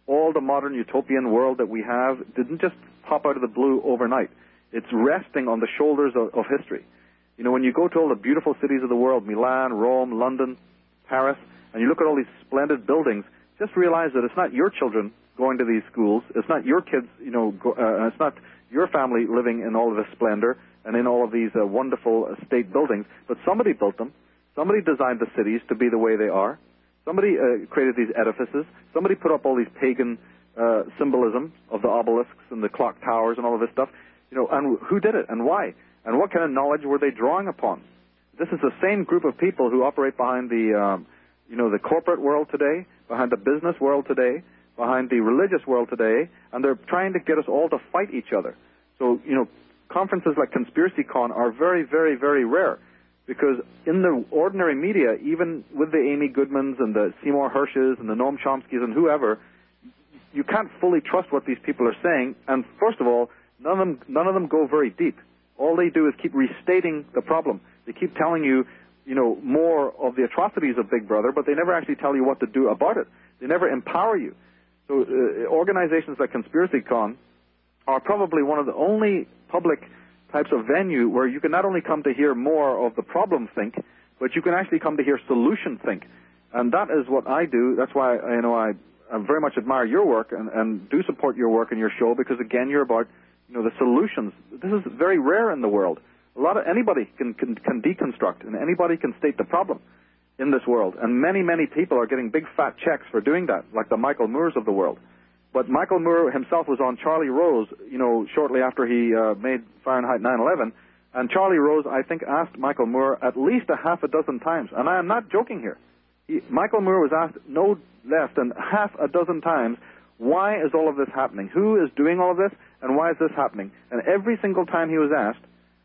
all the modern utopian world that we have didn't just pop out of the blue overnight. It's resting on the shoulders of, of history. You know, when you go to all the beautiful cities of the world, Milan, Rome, London, Paris, and you look at all these splendid buildings, just realize that it's not your children going to these schools. It's not your kids, you know, go, uh, it's not your family living in all of this splendor and in all of these uh, wonderful uh, state buildings, but somebody built them. Somebody designed the cities to be the way they are. Somebody uh, created these edifices. Somebody put up all these pagan uh, symbolism of the obelisks and the clock towers and all of this stuff. You know, and who did it and why? And what kind of knowledge were they drawing upon? This is the same group of people who operate behind the, um, you know, the corporate world today, behind the business world today, behind the religious world today, and they're trying to get us all to fight each other. So, you know, conferences like ConspiracyCon are very, very, very rare. Because in the ordinary media, even with the Amy Goodmans and the Seymour Hersh's and the Noam Chomsky's and whoever, you can't fully trust what these people are saying. And first of all, none of them, none of them go very deep. All they do is keep restating the problem. They keep telling you, you know, more of the atrocities of Big Brother, but they never actually tell you what to do about it. They never empower you. So uh, organizations like ConspiracyCon are probably one of the only public types of venue where you can not only come to hear more of the problem think, but you can actually come to hear solution think. And that is what I do. That's why, you know, I, I very much admire your work and, and do support your work and your show, because, again, you're about, you know, the solutions. This is very rare in the world. A lot of anybody can, can, can deconstruct, and anybody can state the problem in this world. And many, many people are getting big fat checks for doing that, like the Michael Moores of the world. But Michael Moore himself was on Charlie Rose, you know, shortly after he uh, made Fahrenheit nine eleven. And Charlie Rose, I think, asked Michael Moore at least a half a dozen times. And I am not joking here. He, Michael Moore was asked no less than half a dozen times, why is all of this happening? Who is doing all of this? And why is this happening? And every single time he was asked,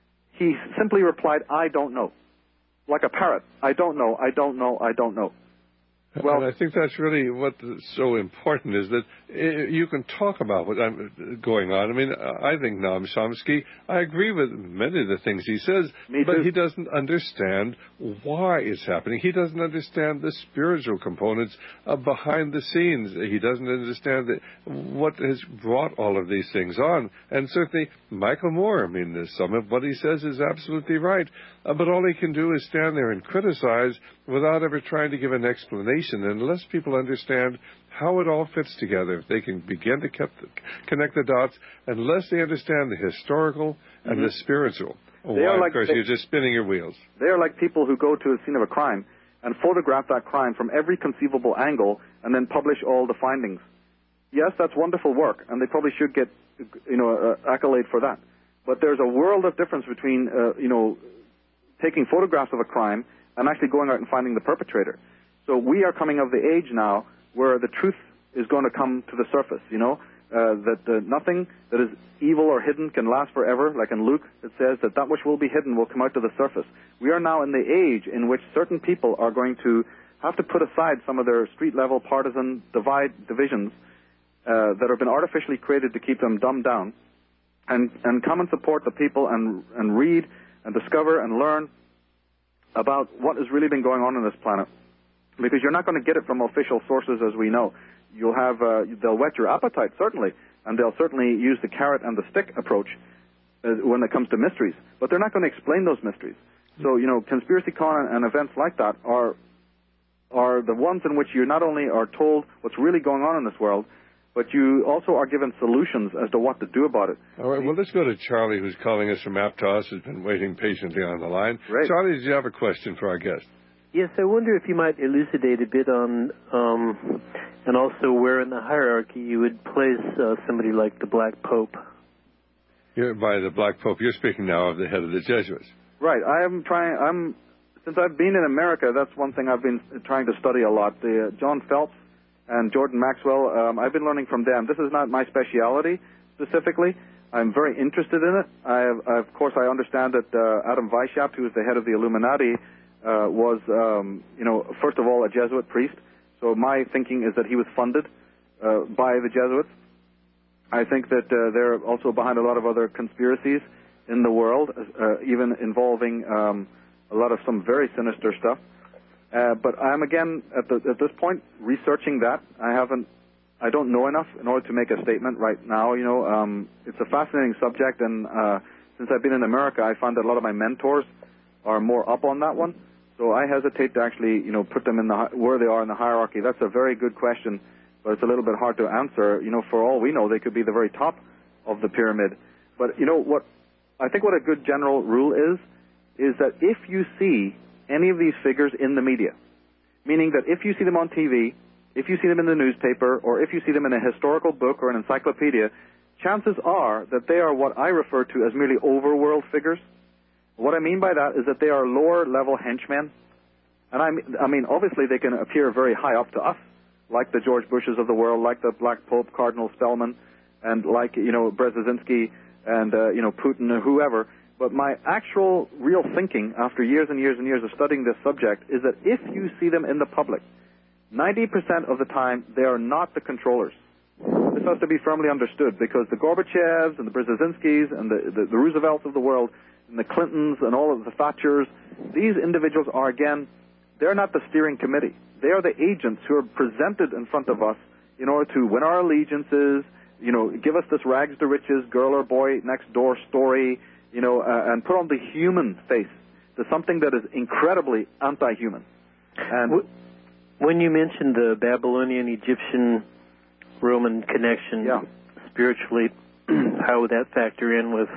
he simply replied, I don't know. Like a parrot. I don't know, I don't know, I don't know. Well, and I think that's really what's so important, is that you can talk about what's going on. I mean, I think Noam Chomsky, I agree with many of the things he says, Me but too. he doesn't understand why it's happening. He doesn't understand the spiritual components uh, behind the scenes. He doesn't understand the, what has brought all of these things on. And certainly, Michael Moore, I mean, some of what he says is absolutely right, uh, but all he can do is stand there and criticize without ever trying to give an explanation. And unless people understand how it all fits together, if they can begin to connect the dots, unless they understand the historical and mm-hmm. the spiritual, oh, they why, are like, of course, they, you're just spinning your wheels. They are like people who go to a scene of a crime and photograph that crime from every conceivable angle and then publish all the findings. Yes, that's wonderful work, and they probably should get, you know, uh, accolade for that. But there's a world of difference between, uh, you know, taking photographs of a crime and actually going out and finding the perpetrator. So we are coming of the age now where the truth is going to come to the surface, you know, uh, that uh, nothing that is evil or hidden can last forever. Like in Luke, it says that that which will be hidden will come out to the surface. We are now in the age in which certain people are going to have to put aside some of their street-level partisan divide divisions uh, that have been artificially created to keep them dumbed down, and, and come and support the people and, and read and discover and learn about what has really been going on on this planet. Because you're not going to get it from official sources, as we know. You'll have, uh, they'll whet your appetite, certainly, and they'll certainly use the carrot and the stick approach uh, when it comes to mysteries. But they're not going to explain those mysteries. So, you know, ConspiracyCon and, and events like that are are the ones in which you not only are told what's really going on in this world, but you also are given solutions as to what to do about it. All right, well, let's go to Charlie, who's calling us from Aptos, who's been waiting patiently on the line. Great. Charlie, did you have a question for our guest? Yes, I wonder if you might elucidate a bit on, um, and also where in the hierarchy you would place uh, somebody like the Black Pope. You're, by the Black Pope, you're speaking now of the head of the Jesuits. Right. I am trying. I'm since I've been in America. That's one thing I've been trying to study a lot. The uh, John Phelps and Jordan Maxwell. Um, I've been learning from them. This is not my speciality specifically. I'm very interested in it. I have, of course, I understand that uh, Adam Weishaupt, who is the head of the Illuminati, Uh, was, um, you know, first of all, a Jesuit priest. So my thinking is that he was funded uh, by the Jesuits. I think that uh, they're also behind a lot of other conspiracies in the world, uh, even involving um, a lot of some very sinister stuff. Uh, but I'm, again, at, the, at this point, researching that. I haven't I don't know enough in order to make a statement right now. You know, um, it's a fascinating subject, and uh, since I've been in America, I find that a lot of my mentors are more up on that one. So I hesitate to actually, you know, put them in the where they are in the hierarchy. That's a very good question, but it's a little bit hard to answer. You know, for all we know, they could be the very top of the pyramid. But you know what? I think what a good general rule is is that if you see any of these figures in the media, meaning that if you see them on T V, if you see them in the newspaper, or if you see them in a historical book or an encyclopedia, chances are that they are what I refer to as merely overworld figures. What I mean by that is that they are lower-level henchmen. And I mean, I mean, obviously they can appear very high up to us, like the George Bushes of the world, like the Black Pope, Cardinal Spellman, and like, you know, Brzezinski and, uh, you know, Putin or whoever. But my actual real thinking after years and years and years of studying this subject is that if you see them in the public, ninety percent of the time they are not the controllers. This has to be firmly understood because the Gorbachevs and the Brzezinskis and the, the, the Roosevelts of the world and the Clintons and all of the Thatchers, these individuals are, again, they're not the steering committee. They are the agents who are presented in front of us in order to win our allegiances, you know, give us this rags to riches, girl or boy next door story, you know, uh, and put on the human face to something that is incredibly anti-human. And when you mentioned the Babylonian, Egyptian, Roman connection, yeah. spiritually, how would that factor in with,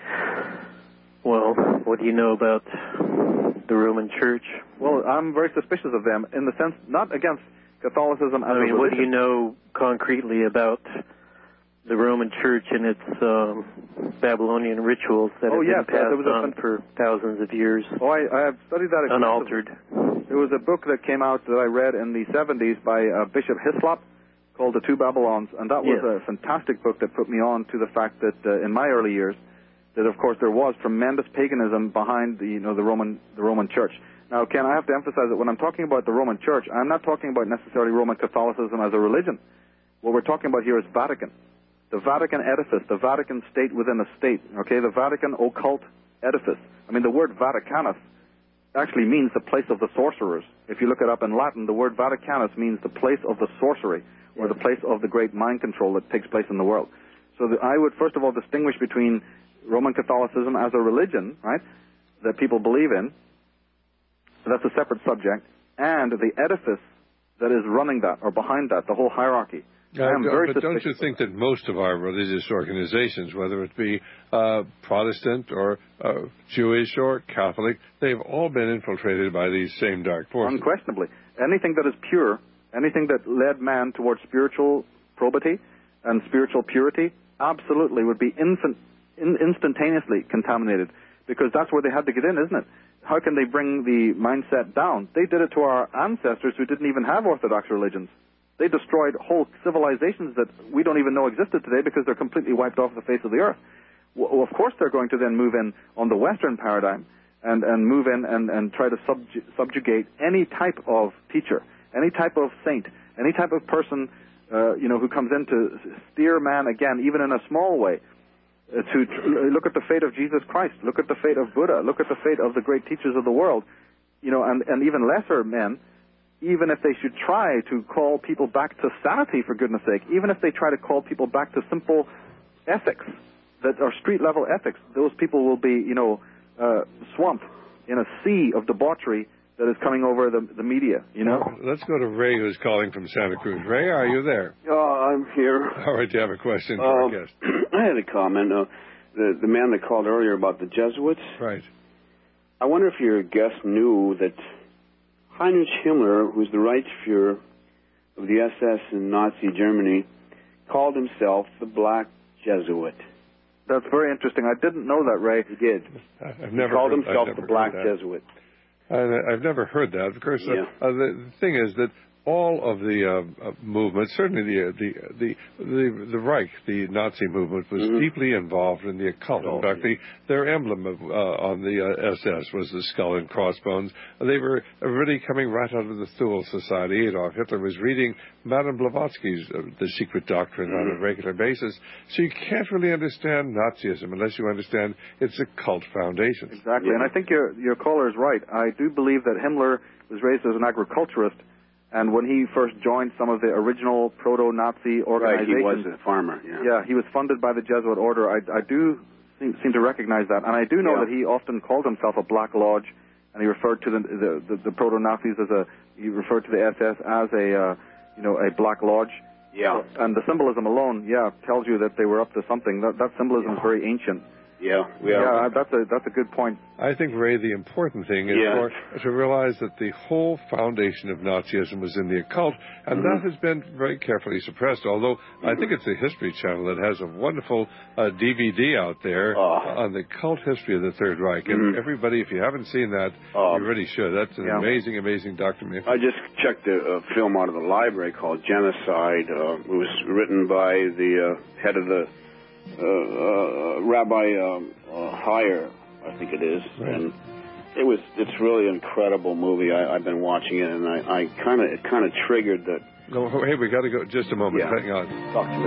well, what do you know about the Roman Church? Well, I'm very suspicious of them in the sense, not against Catholicism as I mean, a religion. what do you know concretely about the Roman Church and its um, Babylonian rituals that oh, have yes, been passed uh, there was on a, for thousands of years? Oh, I, I have studied that unaltered. There was a book that came out that I read in the seventies by uh, Bishop Hislop called The Two Babylons, and that was yes. a fantastic book that put me on to the fact that uh, in my early years, that of course there was tremendous paganism behind the, you know, the Roman the Roman Church. Now, Ken, I have to emphasize that when I'm talking about the Roman Church, I'm not talking about necessarily Roman Catholicism as a religion. What we're talking about here is Vatican. The Vatican edifice, the Vatican state within a state, okay, the Vatican occult edifice. I mean, the word Vaticanus actually means the place of the sorcerers. If you look it up in Latin, the word Vaticanus means the place of the sorcery, or the place of the great mind control that takes place in the world. So the, I would first of all distinguish between Roman Catholicism as a religion, right, that people believe in, so that's a separate subject, and the edifice that is running that, or behind that, the whole hierarchy. Uh, but don't you think that most of our religious organizations, whether it be uh, Protestant or uh, Jewish or Catholic, they've all been infiltrated by these same dark forces? Unquestionably. Anything that is pure, anything that led man towards spiritual probity and spiritual purity, absolutely would be infant, in, instantaneously contaminated, because that's where they had to get in, isn't it? How can they bring the mindset down? They did it to our ancestors who didn't even have orthodox religions. They destroyed whole civilizations that we don't even know existed today because they're completely wiped off the face of the earth. Well, of course they're going to then move in on the Western paradigm and, and move in and, and try to subju- subjugate any type of teacher, any type of saint, any type of person, uh, you know, who comes in to steer man again, even in a small way, uh, to tr- look at the fate of Jesus Christ, look at the fate of Buddha, look at the fate of the great teachers of the world, you know, and, and even lesser men. Even if they should try to call people back to sanity, for goodness sake, even if they try to call people back to simple ethics that are street-level ethics, those people will be, you know, uh, swamped in a sea of debauchery that is coming over the, the media, you know? Well, let's go to Ray, who's calling from Santa Cruz. Ray, are you there? Oh, I'm here. All right, do you have a question for uh, our guest? I had a comment. Uh, the, the man that called earlier about the Jesuits. Right. I wonder if your guest knew that Heinrich Himmler, who's the Reichsfuhrer of the S S in Nazi Germany, called himself the Black Jesuit. That's very interesting. I didn't know that, Ray. He did. I've he never called heard, himself never the Black that. Jesuit. I, I've never heard that. Of course, yeah. uh, uh, the, the thing is that all of the uh, uh, movements, certainly the, the the the the Reich, the Nazi movement, was mm-hmm. deeply involved in the occult. Oh, in fact, yeah. the, their emblem of, uh, on the uh, S S was the skull and crossbones. They were really coming right out of the Thule Society. Adolf Hitler was reading Madame Blavatsky's uh, The Secret Doctrine mm-hmm. on a regular basis. So you can't really understand Nazism unless you understand its occult foundations. Exactly, yeah. and I think your your caller is right. I do believe that Himmler was raised as an agriculturist, And when he first joined some of the original proto-Nazi organizations... Right, he was a farmer, yeah. Yeah, he was funded by the Jesuit order. I, I do seem, seem to recognize that. And I do know Yeah. that he often called himself a Black Lodge, and he referred to the, the, the, the proto-Nazis as a... He referred to the S S as a, uh, you know, a Black Lodge. Yeah. And the symbolism alone, yeah, tells you that they were up to something. That, that symbolism is very ancient. Yeah, we yeah, are. that's a that's a good point. I think, Ray, the important thing is Yes. for, to realize that the whole foundation of Nazism was in the occult, and Mm-hmm. that has been very carefully suppressed, although I think it's the History Channel that has a wonderful uh, D V D out there Oh. on the cult history of the Third Reich. And Mhm. everybody, if you haven't seen that, Oh. you really should. That's an Yeah. amazing, amazing documentary. I just checked a, a film out of the library called Genocide. Uh, it was written by the uh, head of the uh, uh, Rabbi um, uh, Heyer, I think it is, Right. and it was. It's really an incredible movie. I, I've been watching it, and I, I kind of it kind of triggered that. No, hey, we got to go. Just a moment. Yeah. Hang on. Talk to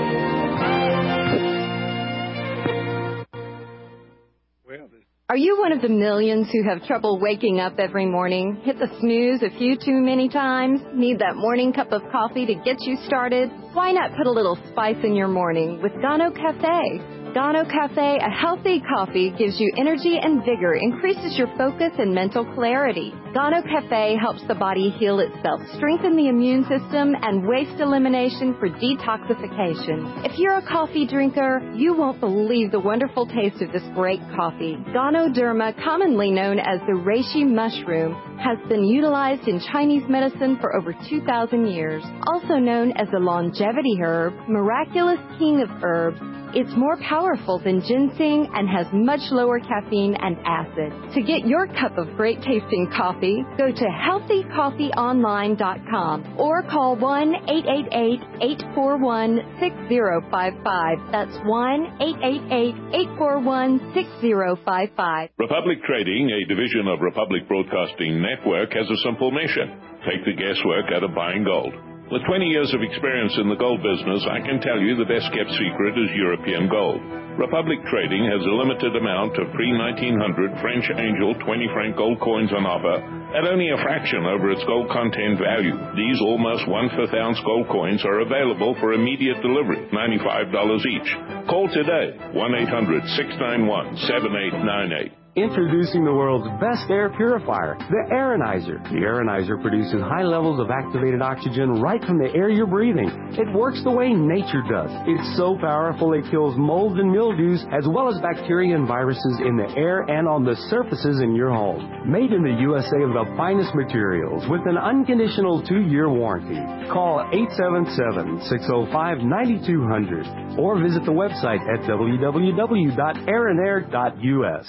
you later. Are you one of the millions who have trouble waking up every morning? Hit the snooze a few too many times? Need that morning cup of coffee to get you started? Why not put a little spice in your morning with Gano Cafe? Gano Cafe, a healthy coffee, gives you energy and vigor, increases your focus and mental clarity. Gano Cafe helps the body heal itself, strengthen the immune system, and waste elimination for detoxification. If you're a coffee drinker, you won't believe the wonderful taste of this great coffee. Ganoderma, commonly known as the reishi mushroom, has been utilized in Chinese medicine for over two thousand years. Also known as the longevity herb, miraculous king of herbs, it's more powerful than ginseng and has much lower caffeine and acid. To get your cup of great tasting coffee, go to healthy coffee online dot com or call one eight eight eight, eight four one, six zero five five. That's one eight eight eight, eight four one, six zero five five. Republic Trading, a division of Republic Broadcasting Network, has a simple mission. Take the guesswork out of buying gold. With twenty years of experience in the gold business, I can tell you the best kept secret is European gold. Republic Trading has a limited amount of pre nineteen hundred French Angel twenty franc gold coins on offer at only a fraction over its gold content value. These almost one-fifth ounce gold coins are available for immediate delivery, ninety-five dollars each. Call today, one eight hundred, six nine one, seven eight nine eight. Introducing the world's best air purifier, the Aeronizer. The Aeronizer produces high levels of activated oxygen right from the air you're breathing. It works the way nature does. It's so powerful it kills molds and mildews as well as bacteria and viruses in the air and on the surfaces in your home. Made in the U S A of the finest materials with an unconditional two-year warranty. Call eight seven seven, six zero five, nine two zero zero or visit the website at w w w dot aeronair dot u s.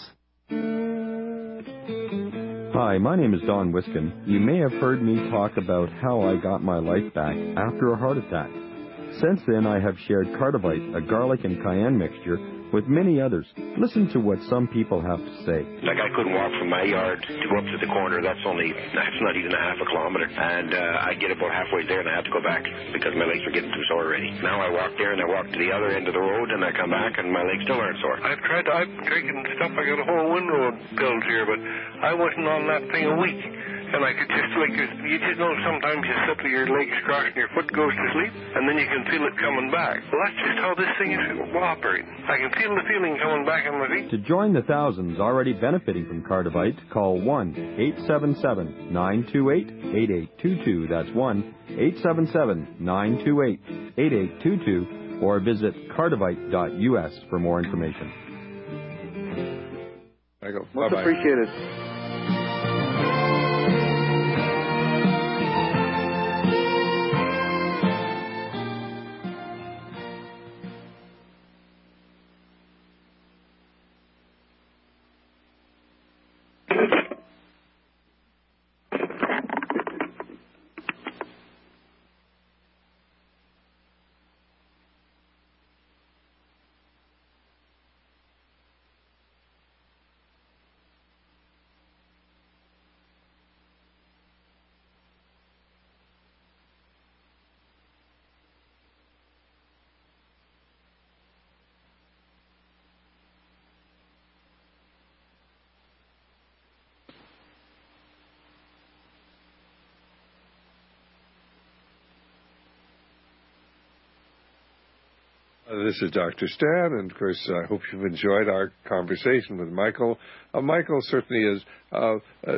Hi, my name is Don Wiskin. You may have heard me talk about how I got my life back after a heart attack. Since then, I have shared Cardivite, a garlic and cayenne mixture, with many others. Listen to what some people have to say. Like I couldn't walk from my yard to go up to the corner. That's only, that's not even a half a kilometer. And uh, I get about halfway there and I have to go back because my legs were getting too sore already. Now I walk there and I walk to the other end of the road and I come back and my legs still aren't sore. I've tried, I've taken stuff. I got a whole window of pills here, but I wasn't on that thing a week. And I could just, like, you just know sometimes you sit with your legs crossed and your foot goes to sleep, and then you can feel it coming back. Well, that's just how this thing is operating. I can feel the feeling coming back on my feet. To join the thousands already benefiting from Cardivite, call one eight seven seven, nine two eight, eight eight two two. That's one eight seven seven, nine two eight, eight eight two two, or visit cardivite dot u s for more information. I go. Much Bye-bye. appreciated. This is Doctor Stan, and of course, I hope you've enjoyed our conversation with Michael. Uh, Michael certainly is, uh, uh,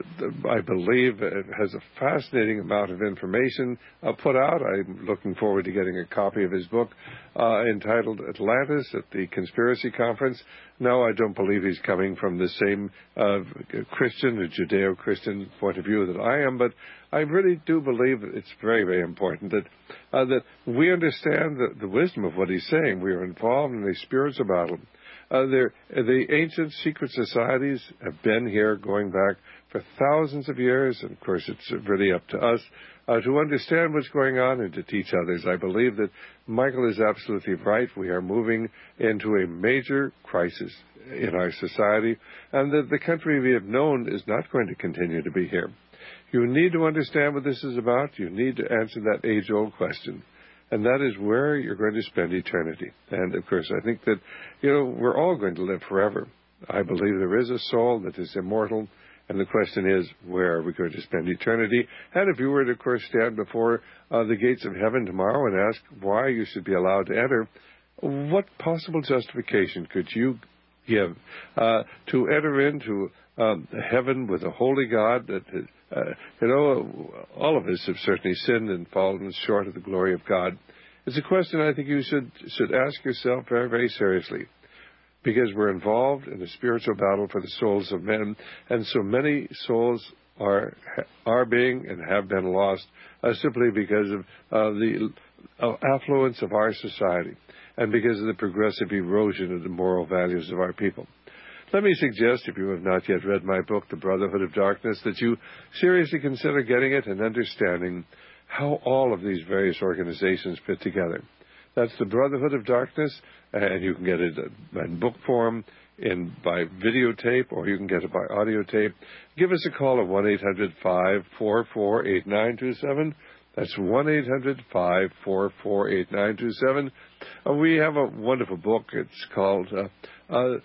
I believe, uh, has a fascinating amount of information uh, put out. I'm looking forward to getting a copy of his book uh, entitled Atlantis at the Conspiracy Conference. No, I don't believe he's coming from the same uh, Christian or Judeo-Christian point of view that I am, but I really do believe that it's very, very important that uh, that we understand the, the wisdom of what he's saying. We are involved in a spiritual battle. Uh, the ancient secret societies have been here going back for thousands of years, and of course it's really up to us uh, to understand what's going on and to teach others. I believe that Michael is absolutely right. We are moving into a major crisis in our society, and that the country we have known is not going to continue to be here. You need to understand what this is about. You need to answer that age-old question. And that is where you're going to spend eternity. And, of course, I think that, you know, we're all going to live forever. I believe there is a soul that is immortal, and the question is, where are we going to spend eternity? And if you were to, of course, stand before uh, the gates of heaven tomorrow and ask why you should be allowed to enter, what possible justification could you give uh, to enter into um, heaven with a holy God that has Uh, you know, all of us have certainly sinned and fallen short of the glory of God. It's a question I think you should should ask yourself very, very seriously, because we're involved in a spiritual battle for the souls of men, and so many souls are are being and have been lost uh, simply because of uh, the uh, affluence of our society and because of the progressive erosion of the moral values of our people. Let me suggest, if you have not yet read my book, The Brotherhood of Darkness, that you seriously consider getting it and understanding how all of these various organizations fit together. That's The Brotherhood of Darkness, and you can get it in book form, in by videotape, or you can get it by audio tape. Give us a call at one eight hundred, five four four, eight nine two seven. That's one eight hundred, five four four, eight nine two seven. Uh, we have a wonderful book. It's called Uh, uh,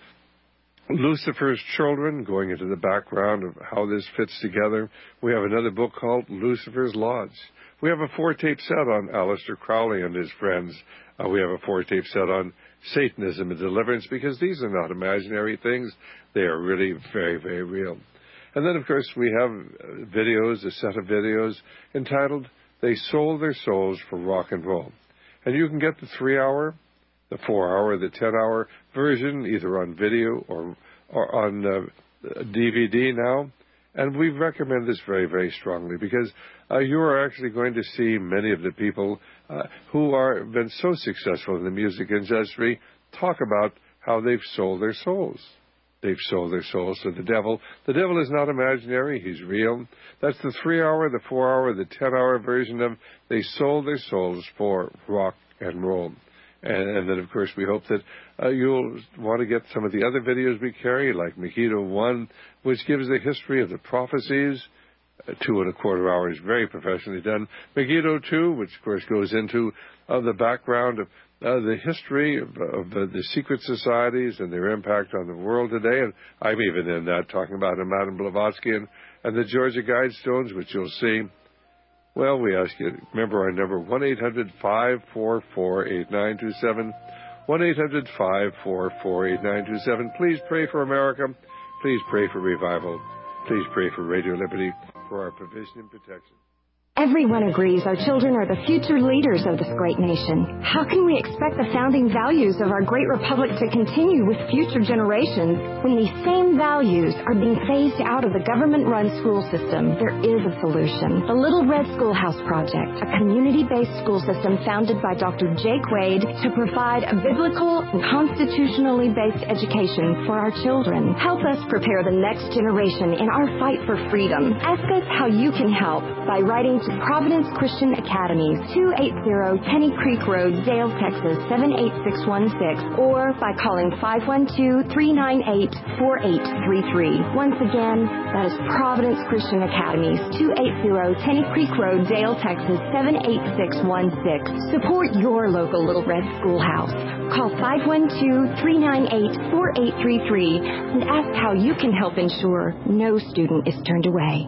Lucifer's Children, going into the background of how this fits together. We have another book called Lucifer's Lodge. We have a four-tape set on Aleister Crowley and his friends. Uh, we have a four-tape set on Satanism and deliverance, because these are not imaginary things. They are really very, very real. And then, of course, we have videos, a set of videos entitled They Sold Their Souls for Rock and Roll. And you can get the three-hour, the four-hour, the ten-hour version, either on video or, or on uh, D V D now. And we recommend this very, very strongly, because uh, you are actually going to see many of the people uh, who are been so successful in the music industry talk about how they've sold their souls. They've sold their souls to the devil. The devil is not imaginary. He's real. That's the three-hour, the four-hour, the ten-hour version of They Sold Their Souls for Rock and Roll. And, and then, of course, we hope that uh, you'll want to get some of the other videos we carry, like Megiddo one, which gives the history of the prophecies. Uh, two and a quarter hours, very professionally done. Megiddo two, which, of course, goes into uh, the background of uh, the history of, of the, the secret societies and their impact on the world today. And I'm even in that, talking about Madame Blavatsky and, and the Georgia Guidestones, which you'll see. Well, we ask you, remember our number, one eight hundred, five four four, eight nine two seven, one eight hundred, five four four, eight nine two seven. Please pray for America. Please pray for revival. Please pray for Radio Liberty, for our provision and protection. Everyone agrees our children are the future leaders of this great nation. How can we expect the founding values of our great republic to continue with future generations when these same values are being phased out of the government-run school system? There is a solution. The Little Red Schoolhouse Project, a community-based school system founded by Doctor Jake Wade to provide a biblical and constitutionally based education for our children. Help us prepare the next generation in our fight for freedom. Ask us how you can help by writing to Providence Christian Academy, two eighty Penny Creek Road, Dale, Texas, seven eight six one six, or by calling five one two, three nine eight, four eight three three. Once again, that is Providence Christian Academy, two eighty Penny Creek Road, Dale, Texas, seven eight six one six. Support your local Little Red Schoolhouse. Call five one two, three nine eight, four eight three three and ask how you can help ensure no student is turned away.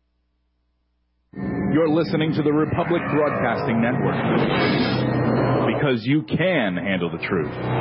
You're listening to the Republic Broadcasting Network. because you can handle the truth.